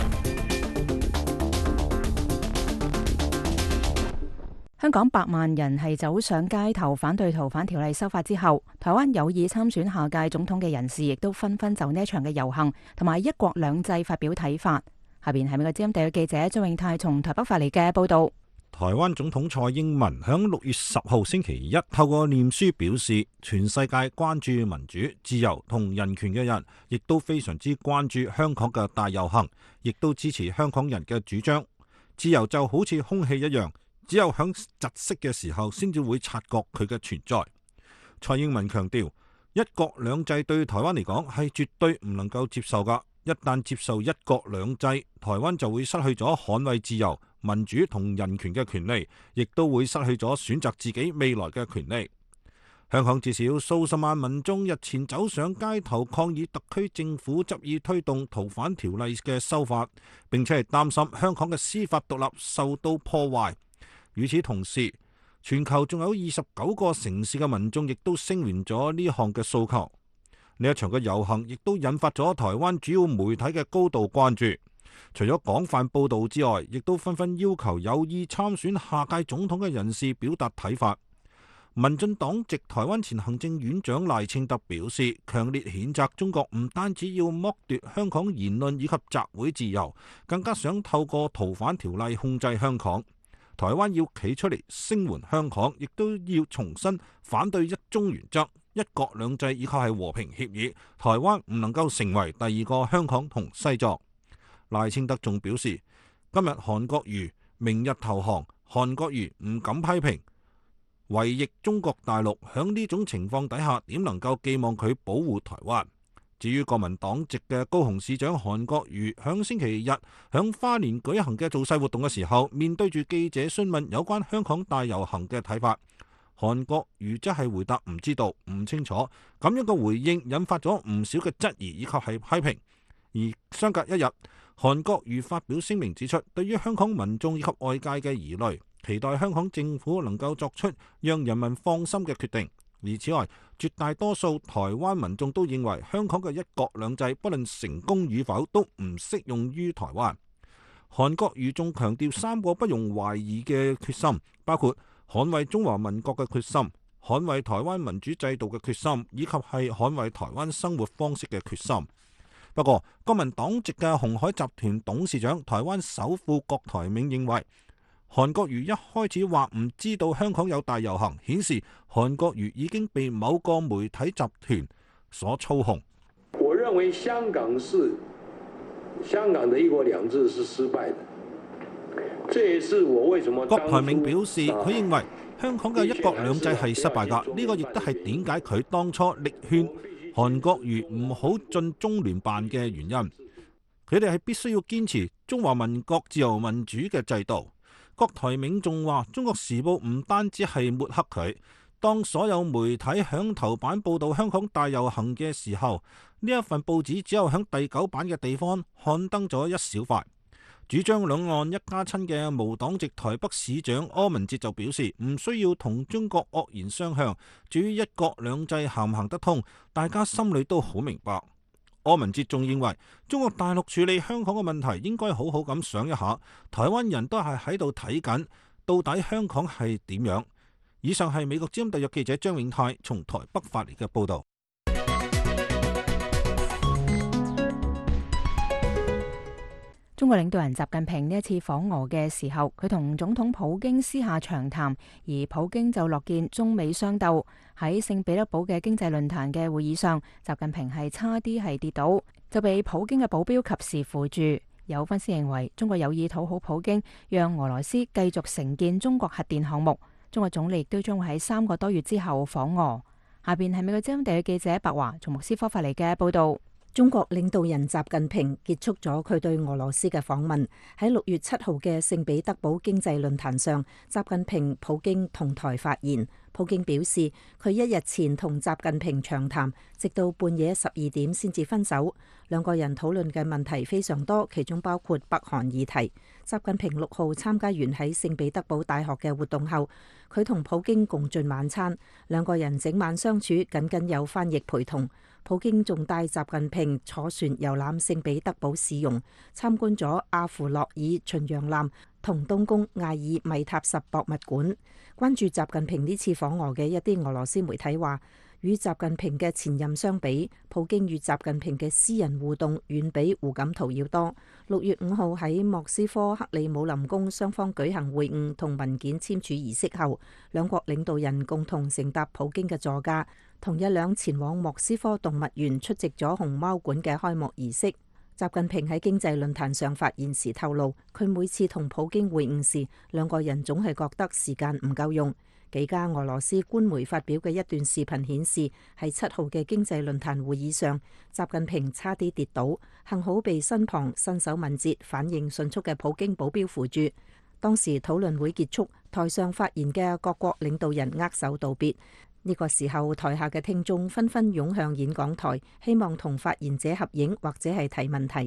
香港百萬人係走上街頭反對逃犯條例修法之後，台灣有意參選下屆總統嘅人士亦都紛紛就呢一場嘅遊行同埋一國兩制發表睇法。下邊係美國之音地嘅記者張永泰從台北發嚟嘅報導。 台灣總統蔡英文響六月十號星期一透過臉書表示，全世界關注民主、自由同人權嘅人，亦都非常之關注香港嘅大遊行，亦都支持香港人嘅主張。自由就好似空氣一樣，只有響窒息嘅時候先至會察覺佢嘅存在。蔡英文強調，一國兩制對台灣嚟講係絕對唔能夠接受㗎。一旦接受一國兩制，台灣就會失去咗捍衛自由、民主同人權嘅權利，亦都會失去咗選擇自己未來嘅權利。香港至少數十萬民眾日前走上街頭抗議特區政府執意推動逃犯條例嘅修法，並且係擔心香港嘅司法獨立受到破壞。與此同時，全球仲有二十九個城市嘅民眾亦都聲援咗呢項嘅訴求。 呢一場嘅遊行亦都引發咗台灣主要媒體嘅高度關注。除咗廣泛報導之外，亦都紛紛要求有意參選下屆總統嘅人士表達睇法。民進黨籍台灣前行政院長賴清德表示，強烈譴責中國唔單止要剝奪香港言論以及集會自由，更加想透過逃犯條例控制香港。台灣要企出嚟聲援香港，亦都要重新反對一中原則、一國兩制以及係和平協議。台灣唔能夠成為第二個香港同西藏。賴清德仲表示，今日韓國瑜，明日投降，韓國瑜唔敢批評違逆中國大陸，響呢種情況底下，點能夠寄望佢保護台灣？至於國民黨籍嘅高雄市長韓國瑜，響星期日響花蓮舉行嘅造勢活動嘅時候，面對住記者詢問有關香港大遊行嘅睇法，韓國瑜則係回答唔知道、唔清楚。咁樣嘅回應引發咗唔少嘅質疑以及係批評。而相隔一日，韓國瑜發表聲明指出，對於香港民眾以及外界嘅疑慮，期待香港政府能夠作出讓人民放心嘅決定。而此外，絕大多數台灣民眾都認為香港嘅一國兩制不論成功與否都唔適用於台灣。韓國瑜仲強調三個不容懷疑嘅決心，包括捍衛中華民國嘅決心、捍衛台灣民主制度嘅決心，以及係捍衛台灣生活方式嘅決心。不過，國民黨籍嘅鴻海集團董事長、台灣首富郭台銘認為，韓國瑜一開始話唔知道香港有大遊行，顯示韓國瑜已經被某個媒體集團所操控。 我認為香港是香港的一國兩制是失敗的，這也是我為什麼。 郭台銘表示，佢認為香港嘅一國兩制係失敗㗎，呢個亦都係點解佢當初力勸韓國瑜唔好進中聯辦嘅原因。佢哋係必須要堅持中華民國自由民主嘅制度。郭台銘仲話，中國時報唔單止係抹黑佢，當所有媒體響頭版報導香港大遊行嘅時候，呢一份報紙只有響第九版嘅地方刊登咗一小塊。主張兩岸一家親嘅無黨籍台北市長柯文哲就表示，唔需要同中國惡言相向。至於一國兩制行唔行得通，大家心裏都好明白。柯文哲仲認為，中國大陸處理香港嘅問題應該好好咁想一下，台灣人都係喺度睇緊，到底香港係點樣。以上係美國之音特約記者張永泰從台北發嚟嘅報導。 中國領導人習近平呢一次訪俄嘅時候，佢同總統普京私下長談，而普京就樂見中美相鬥。喺聖彼得堡嘅經濟論壇嘅會議上，習近平係差啲係跌倒，就被普京嘅保鏢及時扶住。有分析認為，中國有意討好普京，讓俄羅斯繼續承建中國核電項目。中國總理亦都將會喺三個多月之後訪俄。下邊係美國之音地嘅記者白華從莫斯科發嚟嘅報道。 中國領導人習近平結束咗佢對俄羅斯嘅訪問。喺六月七號嘅聖彼得堡經濟論壇上，習近平、普京同台發言。普京表示，佢一日前同習近平長談，直到半夜十二點先至分手。兩個人討論嘅問題非常多，其中包括北韓議題。習近平六號參加完喺聖彼得堡大學嘅活動後，佢同普京共進晚餐，兩個人整晚相處，僅僅有翻譯陪同。普京仲帶習近平坐船遊覽聖彼得堡市容，參觀咗阿芙諾爾巡洋艦同東宮艾爾米塔什博物館。關注習近平呢次訪俄嘅一啲俄羅斯媒體話，與習近平嘅前任相比，普京與習近平嘅私人互動遠比胡錦濤要多。六月五號喺莫斯科克里姆林宮雙方舉行會晤同文件簽署儀式後，兩國領導人共同乘搭普京嘅座駕，同一輛前往莫斯科動物園出席咗熊貓館嘅開幕儀式。習近平喺經濟論壇上發言時透露，佢每次同普京會晤時，兩個人總係覺得時間唔夠用。幾家俄羅斯官媒發表嘅一段視頻顯示，喺七號嘅經濟論壇會議上，習近平差啲跌倒，幸好被身旁身手敏捷、反應迅速嘅普京保鏢扶住。當時討論會結束，台上發言嘅各國領導人握手道別。呢個時候，台下嘅聽眾紛紛湧向演講台，希望同發言者合影或者係提問題。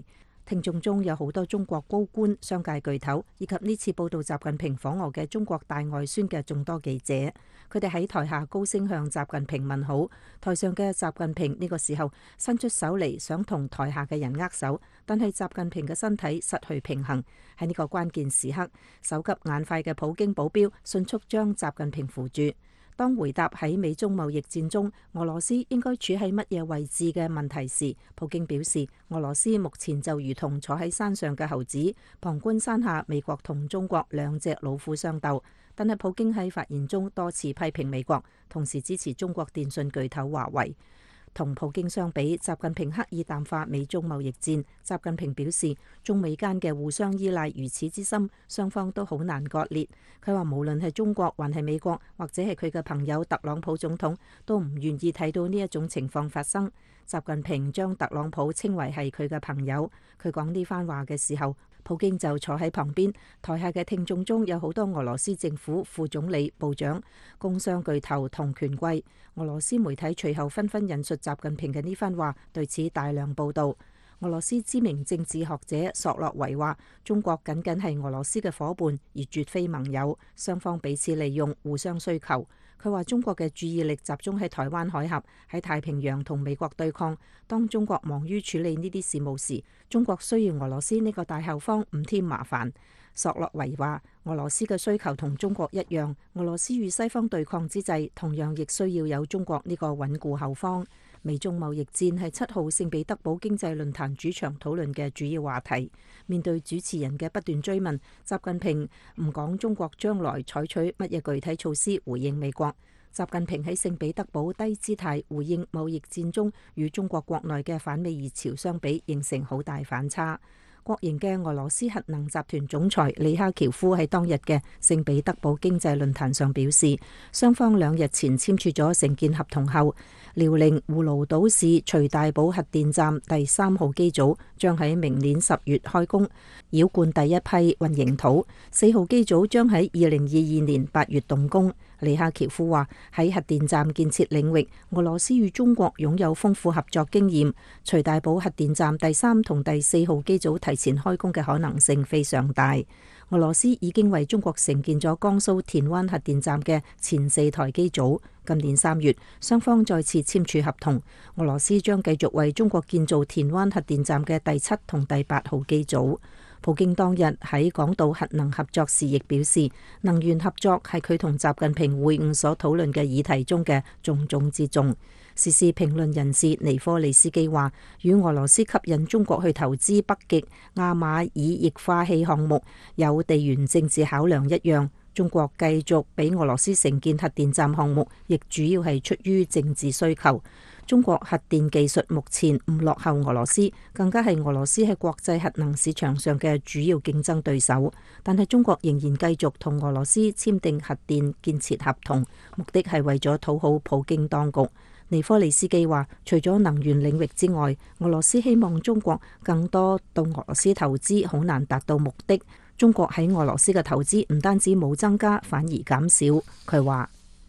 聽眾中有好多中國高官、商界巨頭，以及呢次報道習近平訪俄嘅中國大外宣嘅眾多記者。佢哋喺台下高聲向習近平問好，台上嘅習近平呢個時候伸出手嚟想同台下嘅人握手，但係習近平嘅身體失去平衡。喺呢個關鍵時刻，手急眼快嘅普京保鏢迅速將習近平扶住。當回答喺美中貿易戰中俄羅斯應該處喺乜嘢位置嘅問題時，普京表示俄羅斯目前就如同坐喺山上嘅猴子，旁觀山下美國同中國兩隻老虎相鬥。但係普京喺發言中多次批評美國，同時支持中國電信巨頭華為。同普京相比，習近平刻意淡化美中貿易戰。習近平表示，中美間嘅互相依賴如此之深，雙方都好難割裂。佢話無論係中國還係美國，或者係佢嘅朋友特朗普總統，都唔願意睇到呢一種情況發生。習近平將特朗普稱為係佢嘅朋友。佢講呢番話嘅時候，普京就坐喺旁邊。台下嘅聽眾中有好多俄羅斯政府副總理、部長、工商巨頭同權貴。俄羅斯媒體隨後紛紛引述習近平嘅呢番話，對此大量報導。俄羅斯知名政治學者索洛維話：中國僅僅係俄羅斯嘅伙伴，而絕非盟友，雙方彼此利用，互相需求。佢話中國嘅注意力集中喺台灣海峽，喺太平洋同美國對抗。當中國忙於處理呢啲事務時，中國需要俄羅斯呢個大後方唔添麻煩。索洛維話：俄羅斯嘅需求同中國一樣，俄羅斯與西方對抗之際，同樣亦需要有中國呢個穩固後方。美中貿易戰係七號聖彼得堡經濟論壇主場討論嘅主要話題。面對主持人嘅不斷追問，習近平唔講中國將來採取乜嘢具體措施回應美國。習近平喺聖彼得堡低姿態回應貿易戰中與中國國內嘅反美熱潮相比，形成好大反差。國營嘅俄羅斯核能集團總裁李哈喬夫喺當日嘅聖彼得堡經濟論壇上表示，雙方兩日前簽署咗承建合同後，遼寧葫蘆島市徐大堡核電站第三號機組將喺明年十月開工，澆灌第一批混凝土。四號機組將喺二零二二年八月動工。李哈喬夫話：喺核電站建設領域，俄羅斯與中國擁有豐富合作經驗。徐大堡核電站第三同第四號機組提前開工嘅可能性非常大。俄羅斯已經為中國承建咗江蘇田灣核電站嘅前四台機組。今年三月，雙方再次簽署合同，俄羅斯將繼續為中國建造田灣核電站嘅第七同第八號機組。普京當日喺講到核能合作時，亦表示能源合作係佢同習近平會晤所討論嘅議題中嘅重中之重。時事評論人士尼科利斯基話：與俄羅斯吸引中國去投資北極亞馬爾液化氣項目有地緣政治考量一樣，中國繼續俾俄羅斯承建核電站項目，亦主要係出於政治需求。中國核電技術目前唔落後俄羅斯，更加係俄羅斯喺國際核能市場上嘅主要競爭對手。但係中國仍然繼續同俄羅斯簽訂核電建設合同，目的係為咗討好普京當局。尼科利斯基話：除咗能源領域之外，俄羅斯希望中國更多到俄羅斯投資，好難達到目的。中國喺俄羅斯嘅投資唔單止冇增加，反而減少。佢話：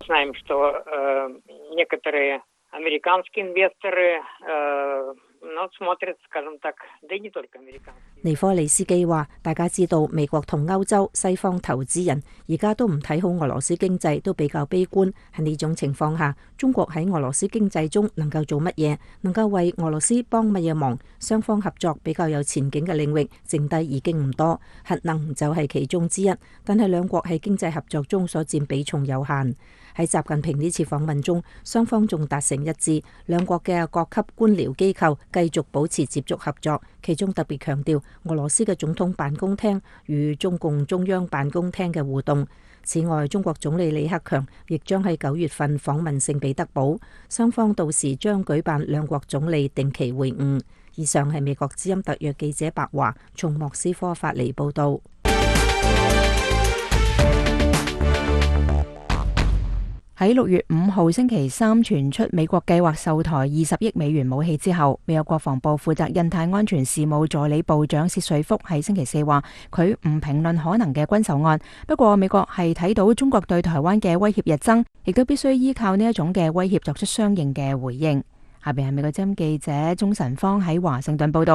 尼科利斯基話：大家知道美國同歐洲西方投資人而家都唔睇好俄羅斯經濟，都比較悲觀。喺呢種情況下，中國喺俄羅斯經濟中能夠做乜嘢，能夠為俄羅斯幫乜嘢忙？雙方合作比較有前景嘅領域，剩低已經唔多，核能就係其中之一。但係兩國喺經濟合作中所佔比重有限。喺習近平呢次訪問中，雙方仲達成一致，兩國嘅各級官僚機構繼續保持接觸合作，其中特別強調俄羅斯嘅總統辦公廳與中共中央辦公廳嘅互動。此外，中國總理李克強亦將喺九月份訪問聖彼得堡，雙方到時將舉辦兩國總理定期會晤。以上係美國之音特約記者白華從莫斯科發嚟報道。 喺六月五號星期三傳出美國計劃售台二十億美元武器之後，美國國防部負責印太安全事務助理部長薛瑞福喺星期四話，佢唔評論可能嘅軍售案。不過美國係睇到中國對台灣嘅威脅日增，亦都必須依靠呢一種嘅威脅作出相應嘅回應。下邊係美國之音記者鍾晨芳喺華盛頓報道。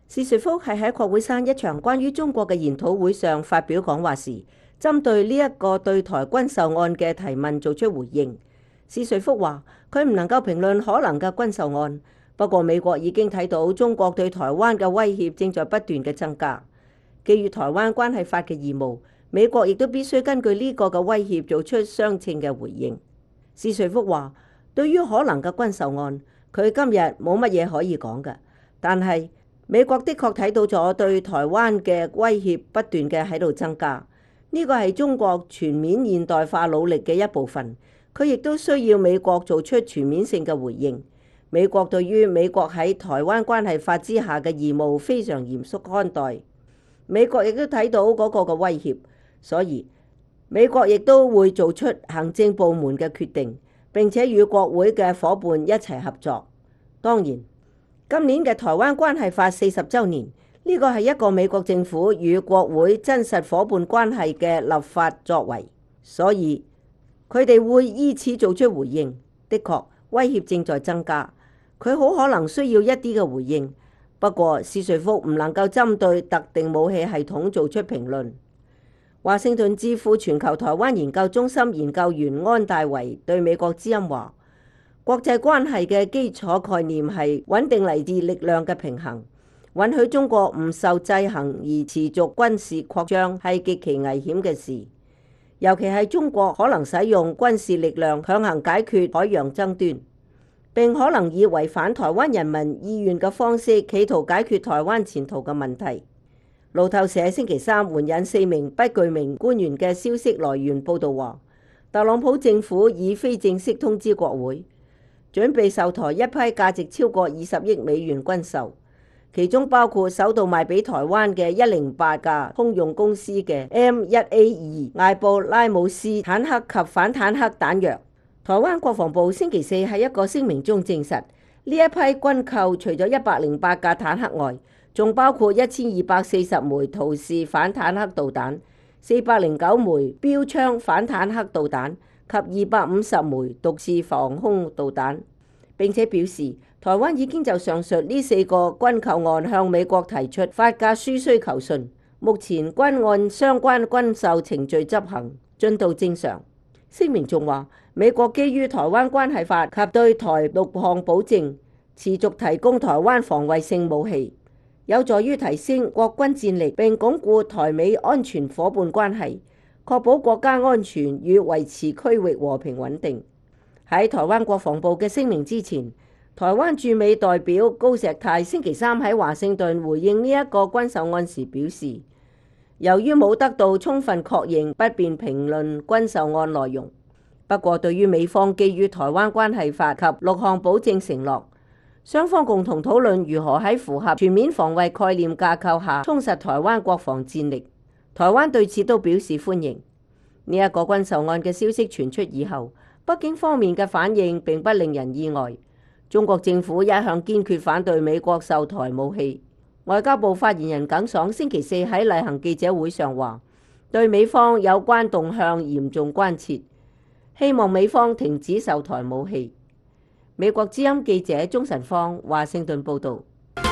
史瑞福係喺國會山一場關於中國嘅研討會上發表講話時，針對呢一個對台軍售案嘅提問做出回應。史瑞福話：佢唔能夠評論可能嘅軍售案，不過美國已經睇到中國對台灣嘅威脅正在不斷嘅增加。基於台灣關係法嘅義務，美國亦都必須根據呢個嘅威脅做出相稱嘅回應。史瑞福話：對於可能嘅軍售案，佢今日冇乜嘢可以講嘅，但係美國的確睇到咗對台灣嘅威脅不斷嘅喺度增加，呢個係中國全面現代化努力嘅一部分。佢亦都需要美國做出全面性嘅回應。美國對於美國喺台灣關係法之下嘅義務非常嚴肅看待。美國亦都睇到嗰個嘅威脅，所以美國亦都會做出行政部門嘅決定，並且與國會嘅夥伴一齊合作。當然，今年嘅台灣關係法四十週年，呢個係一個美國政府與國會真實夥伴關係嘅立法作為，所以佢哋會依此做出回應。的確，威脅正在增加，佢好可能需要一啲嘅回應。不過，史瑞福唔能夠針對特定武器系統做出評論。華盛頓智庫全球台灣研究中心研究員安大維對美國之音話：國際關係嘅基礎概念係穩定嚟自力量嘅平衡，允許中國唔受制衡而持續軍事擴張係極其危險嘅事。尤其係中國可能使用軍事力量強行解決海洋爭端，並可能以違反台灣人民意願嘅方式企圖解決台灣前途嘅問題。路透社星期三援引四名不具名官員嘅消息來源報道話，特朗普政府已非正式通知國會，準備售台一批價值超過二十億美元軍售。其中包括首度賣俾台灣嘅一零八架通用公司嘅 M 一 A 二艾布拉姆斯坦克及反坦克彈藥。台灣國防部星期四喺一個聲明中證實，呢一批軍購除咗一百零八架坦克外，仲包括一千二百四十枚陶式反坦克導彈、四百零九枚標槍反坦克導彈及二百五十枚獨自防空導彈。並且表示，台灣已經就上述呢四個軍購案向美國提出發價書需求信，目前均按相關軍售程序執行，進度正常。聲明仲話，美國基於台灣關係法及對台六項保證，持續提供台灣防衛性武器，有助於提升國軍戰力並鞏固台美安全夥伴關係，確保國家安全與維持區域和平穩定。喺台灣國防部嘅聲明之前，台灣駐美代表高石泰星期三喺華盛頓回應呢一個軍售案時表示，由於冇得到充分確認，不便評論軍售案內容。不過，對於美方基於台灣關係法及六項保證承諾，雙方共同討論如何喺符合全面防衛概念架構下充實台灣國防戰力。台灣對此都表示歡迎。呢一個軍售案嘅消息傳出以後，北京方面嘅反應並不令人意外。中國政府一向堅決反對美國售台武器。外交部發言人耿爽星期四喺例行記者會上話，對美方有關動向嚴重關切，希望美方停止售台武器。美國之音記者鍾晨芳華盛頓報導。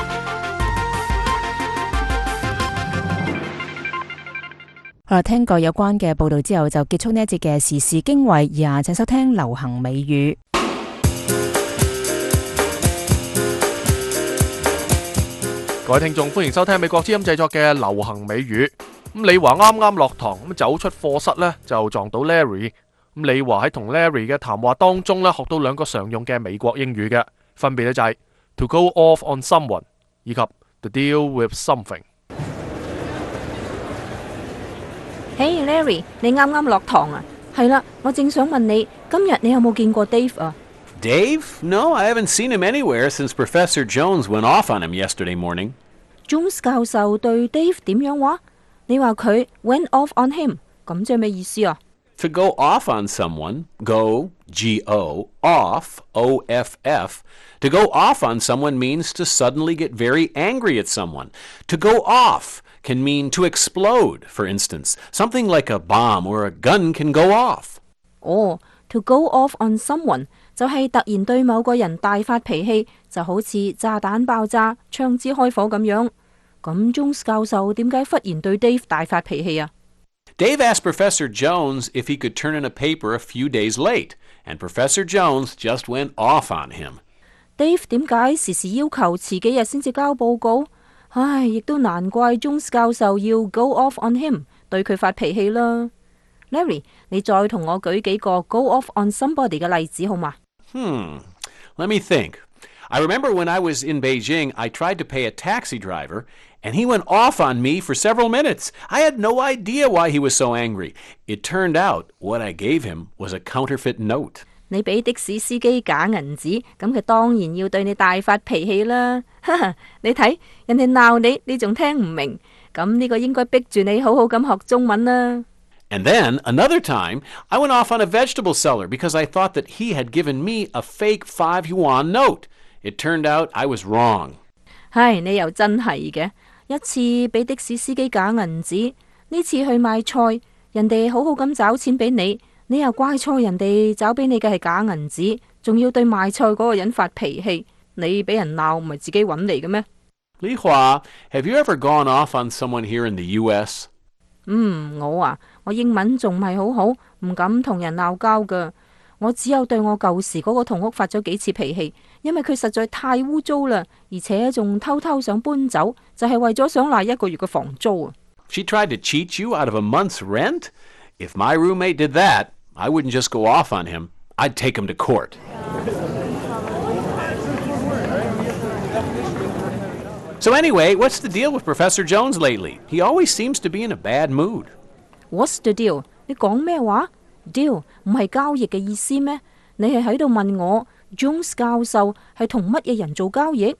好啦，聽過有關嘅報導之後，就結束呢一節嘅時事經緯，而家請收聽流行美語。 各位聽眾，歡迎收聽美國之音製作嘅流行美語。咁李華啱啱落堂，咁走出課室呢，就撞到 Larry。咁李華喺同 Larry 嘅談話當中呢，學到兩個常用嘅美國英語嘅，分別咧就係 to go off on someone 以及 to deal with something。 Hey Larry， 你啱啱落堂啊？係啦，我正想問你，今日你有冇見過 Dave 啊？ Dave? No, I haven't seen him anywhere since Professor Jones went off on him yesterday morning. Jones 教授對 Dave 點樣話？你話佢 went off on him， 咁即係咩意思啊？ To go off on someone, go, G O, off, O F F. To go off on someone means to suddenly get very angry at someone. To go off can mean to explode, for instance. Something like a bomb or a gun can go off. 哦、oh,，to go off on someone 就係突然對某個人大發脾氣，就好似炸彈爆炸、槍支開火咁樣。 咁 Jones 教授點解忽然對 Dave 大發脾氣啊？ Dave asked Professor Jones if he could turn in a paper a few days late, and Professor Jones just went off on him. Dave 點解時時要求遲幾日先至交報告？唉，亦都難怪 Jones 教授要 go off on him， 對佢發脾氣啦。Larry， 你再同我舉幾個 go off on somebody 嘅例子好嗎？ Hmm, let me think. I remember when I was in Beijing, I tried to pay a taxi driver, and he went off on me for several minutes. I had no idea why he was so angry. It turned out what I gave him was a counterfeit note. 你俾的士司機假銀紙，咁佢當然要對你大發脾氣啦。你睇人哋鬧你，你仲聽唔明，咁呢個應該逼住你好好咁學中文啦。 And then, another time, I went off on a vegetable seller because I thought that he had given me a fake five yuan note. It turned out I was wrong. 唉，你又真係嘅，一次俾的士司機假銀紙，呢次去買菜，人哋好好咁找錢俾你，你又怪錯人哋找俾你嘅係假銀紙，仲要對賣菜嗰個人發脾氣，你俾人鬧唔係自己揾嚟嘅咩？ 李華, have you ever gone off on someone here in the U S? 嗯，我啊，我英文仲唔係好好，唔敢同人鬧交噶。我只有對我舊時嗰個同屋發咗幾次脾氣，因為佢實在太污糟啦，而且仲偷偷想搬走，就係為咗想賴一個月嘅房租啊。 She tried to cheat you out of a month's rent? If my roommate did that, I wouldn't just go off on him. I'd take him to court. So anyway, what's the deal with Professor Jones lately? He always seems to be in a bad mood. What's the deal? 你講咩話？ Deal 唔係交易嘅意思咩？你係喺度問我 Jones 教授係同乜嘢人做交易？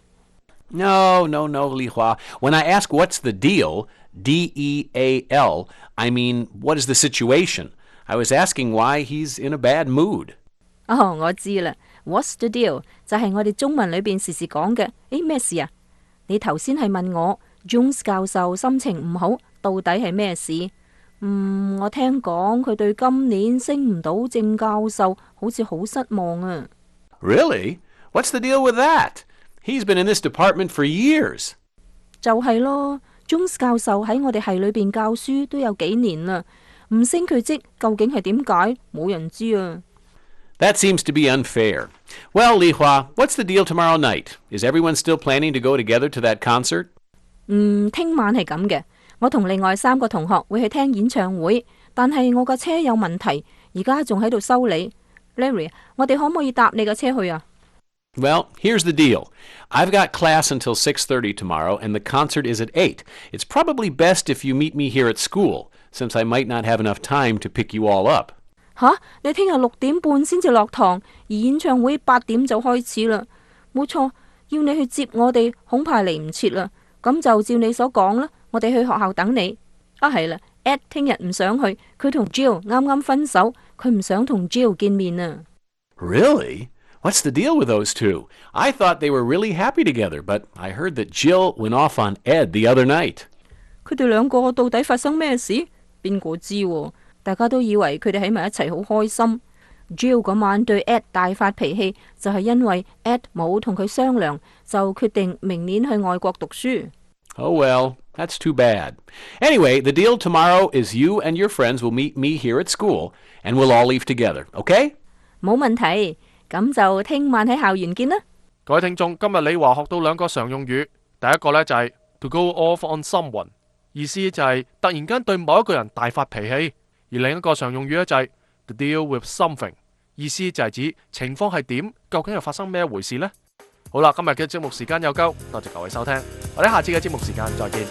No, no, no, Li Hua. When I ask what's the deal, D E A L, I mean, what is the situation? I was asking why he's in a bad mood. 哦，我知啦。What's the deal 就係我哋中文裏邊時時講嘅。誒，咩事啊？你頭先係問我 Jones 教授心情唔好，到底係咩事？嗯，我聽講佢對今年升唔到正教授好似好失望啊。 Really? What's the deal with that? He's been in this department for years. 就係咯 ，Jones 教授喺我哋系裏邊教書都有幾年啦，唔升佢職究竟係點解？冇人知啊。 That seems to be unfair. Well, Li Hua, what's the deal tomorrow night? Is everyone still planning to go together to that concert? 嗯，聽晚係咁嘅。我同另外三個同學會去聽演唱會，但係我架車有問題，而家仲喺度修理。Larry， 我哋可唔可以搭你架車去啊？ Well, here's the deal. I've got class until six thirty tomorrow, and the concert is at eight. It's probably best if you meet me here at school, since I might not have enough time to pick you all up. 吓，你聽日六點半先至落堂，而演唱會八點就開始啦。冇錯，要你去接我哋，恐怕嚟唔切啦。咁就照你所講啦。我哋去學校等你。啊，係啦 ，Ed 聽日唔想去，佢同 Jill 啱啱分手，佢唔想同 Jill 見面啊。 Really? What's the deal with those two? I thought they were really happy together, but I heard that Jill went off on Ed the other night. 佢哋兩個到底發生咩事？邊個知？大家都以為佢哋喺埋一齊好開心。Jill 嗰晚對 Ed 大發脾氣，就係因為 Ed 冇同佢商量，就決定明年去外國讀書。 Oh well. That's too bad. Anyway, the deal tomorrow is you and your friends will meet me here at school, and we'll all leave together, okay? 冇問題，咁就聽晚喺校園見啦。 各位聽眾，今日李華學到兩個常用語，第一個呢就係 to go off on someone， 意思就係突然間對某一個人大發脾氣；而另一個常用語呢就係 to deal with something， 意思就係指情況係點，究竟係發生咩回事呢？好啦，今日嘅節目時間有夠，多謝各位收聽，我哋下次嘅節目時間再見。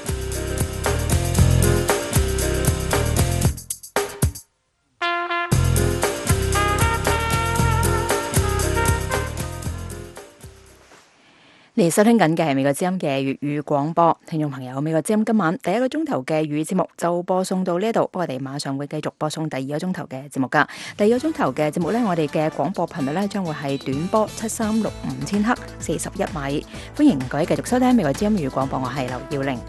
你收聽緊嘅係美國之音嘅粵語廣播，聽眾朋友，美國之音今晚第一個鐘頭嘅粵語節目就播送到呢一度，不過我哋馬上會繼續播送第二個鐘頭嘅節目噶。第二個鐘頭嘅節目呢，我哋嘅廣播頻率呢將會係短波七三六五千赫四十一米，歡迎各位繼續收聽美國之音粵語廣播，我係劉耀玲。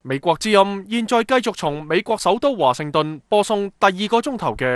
美國之音現在繼續從美國首都華盛頓播送第二個鐘頭嘅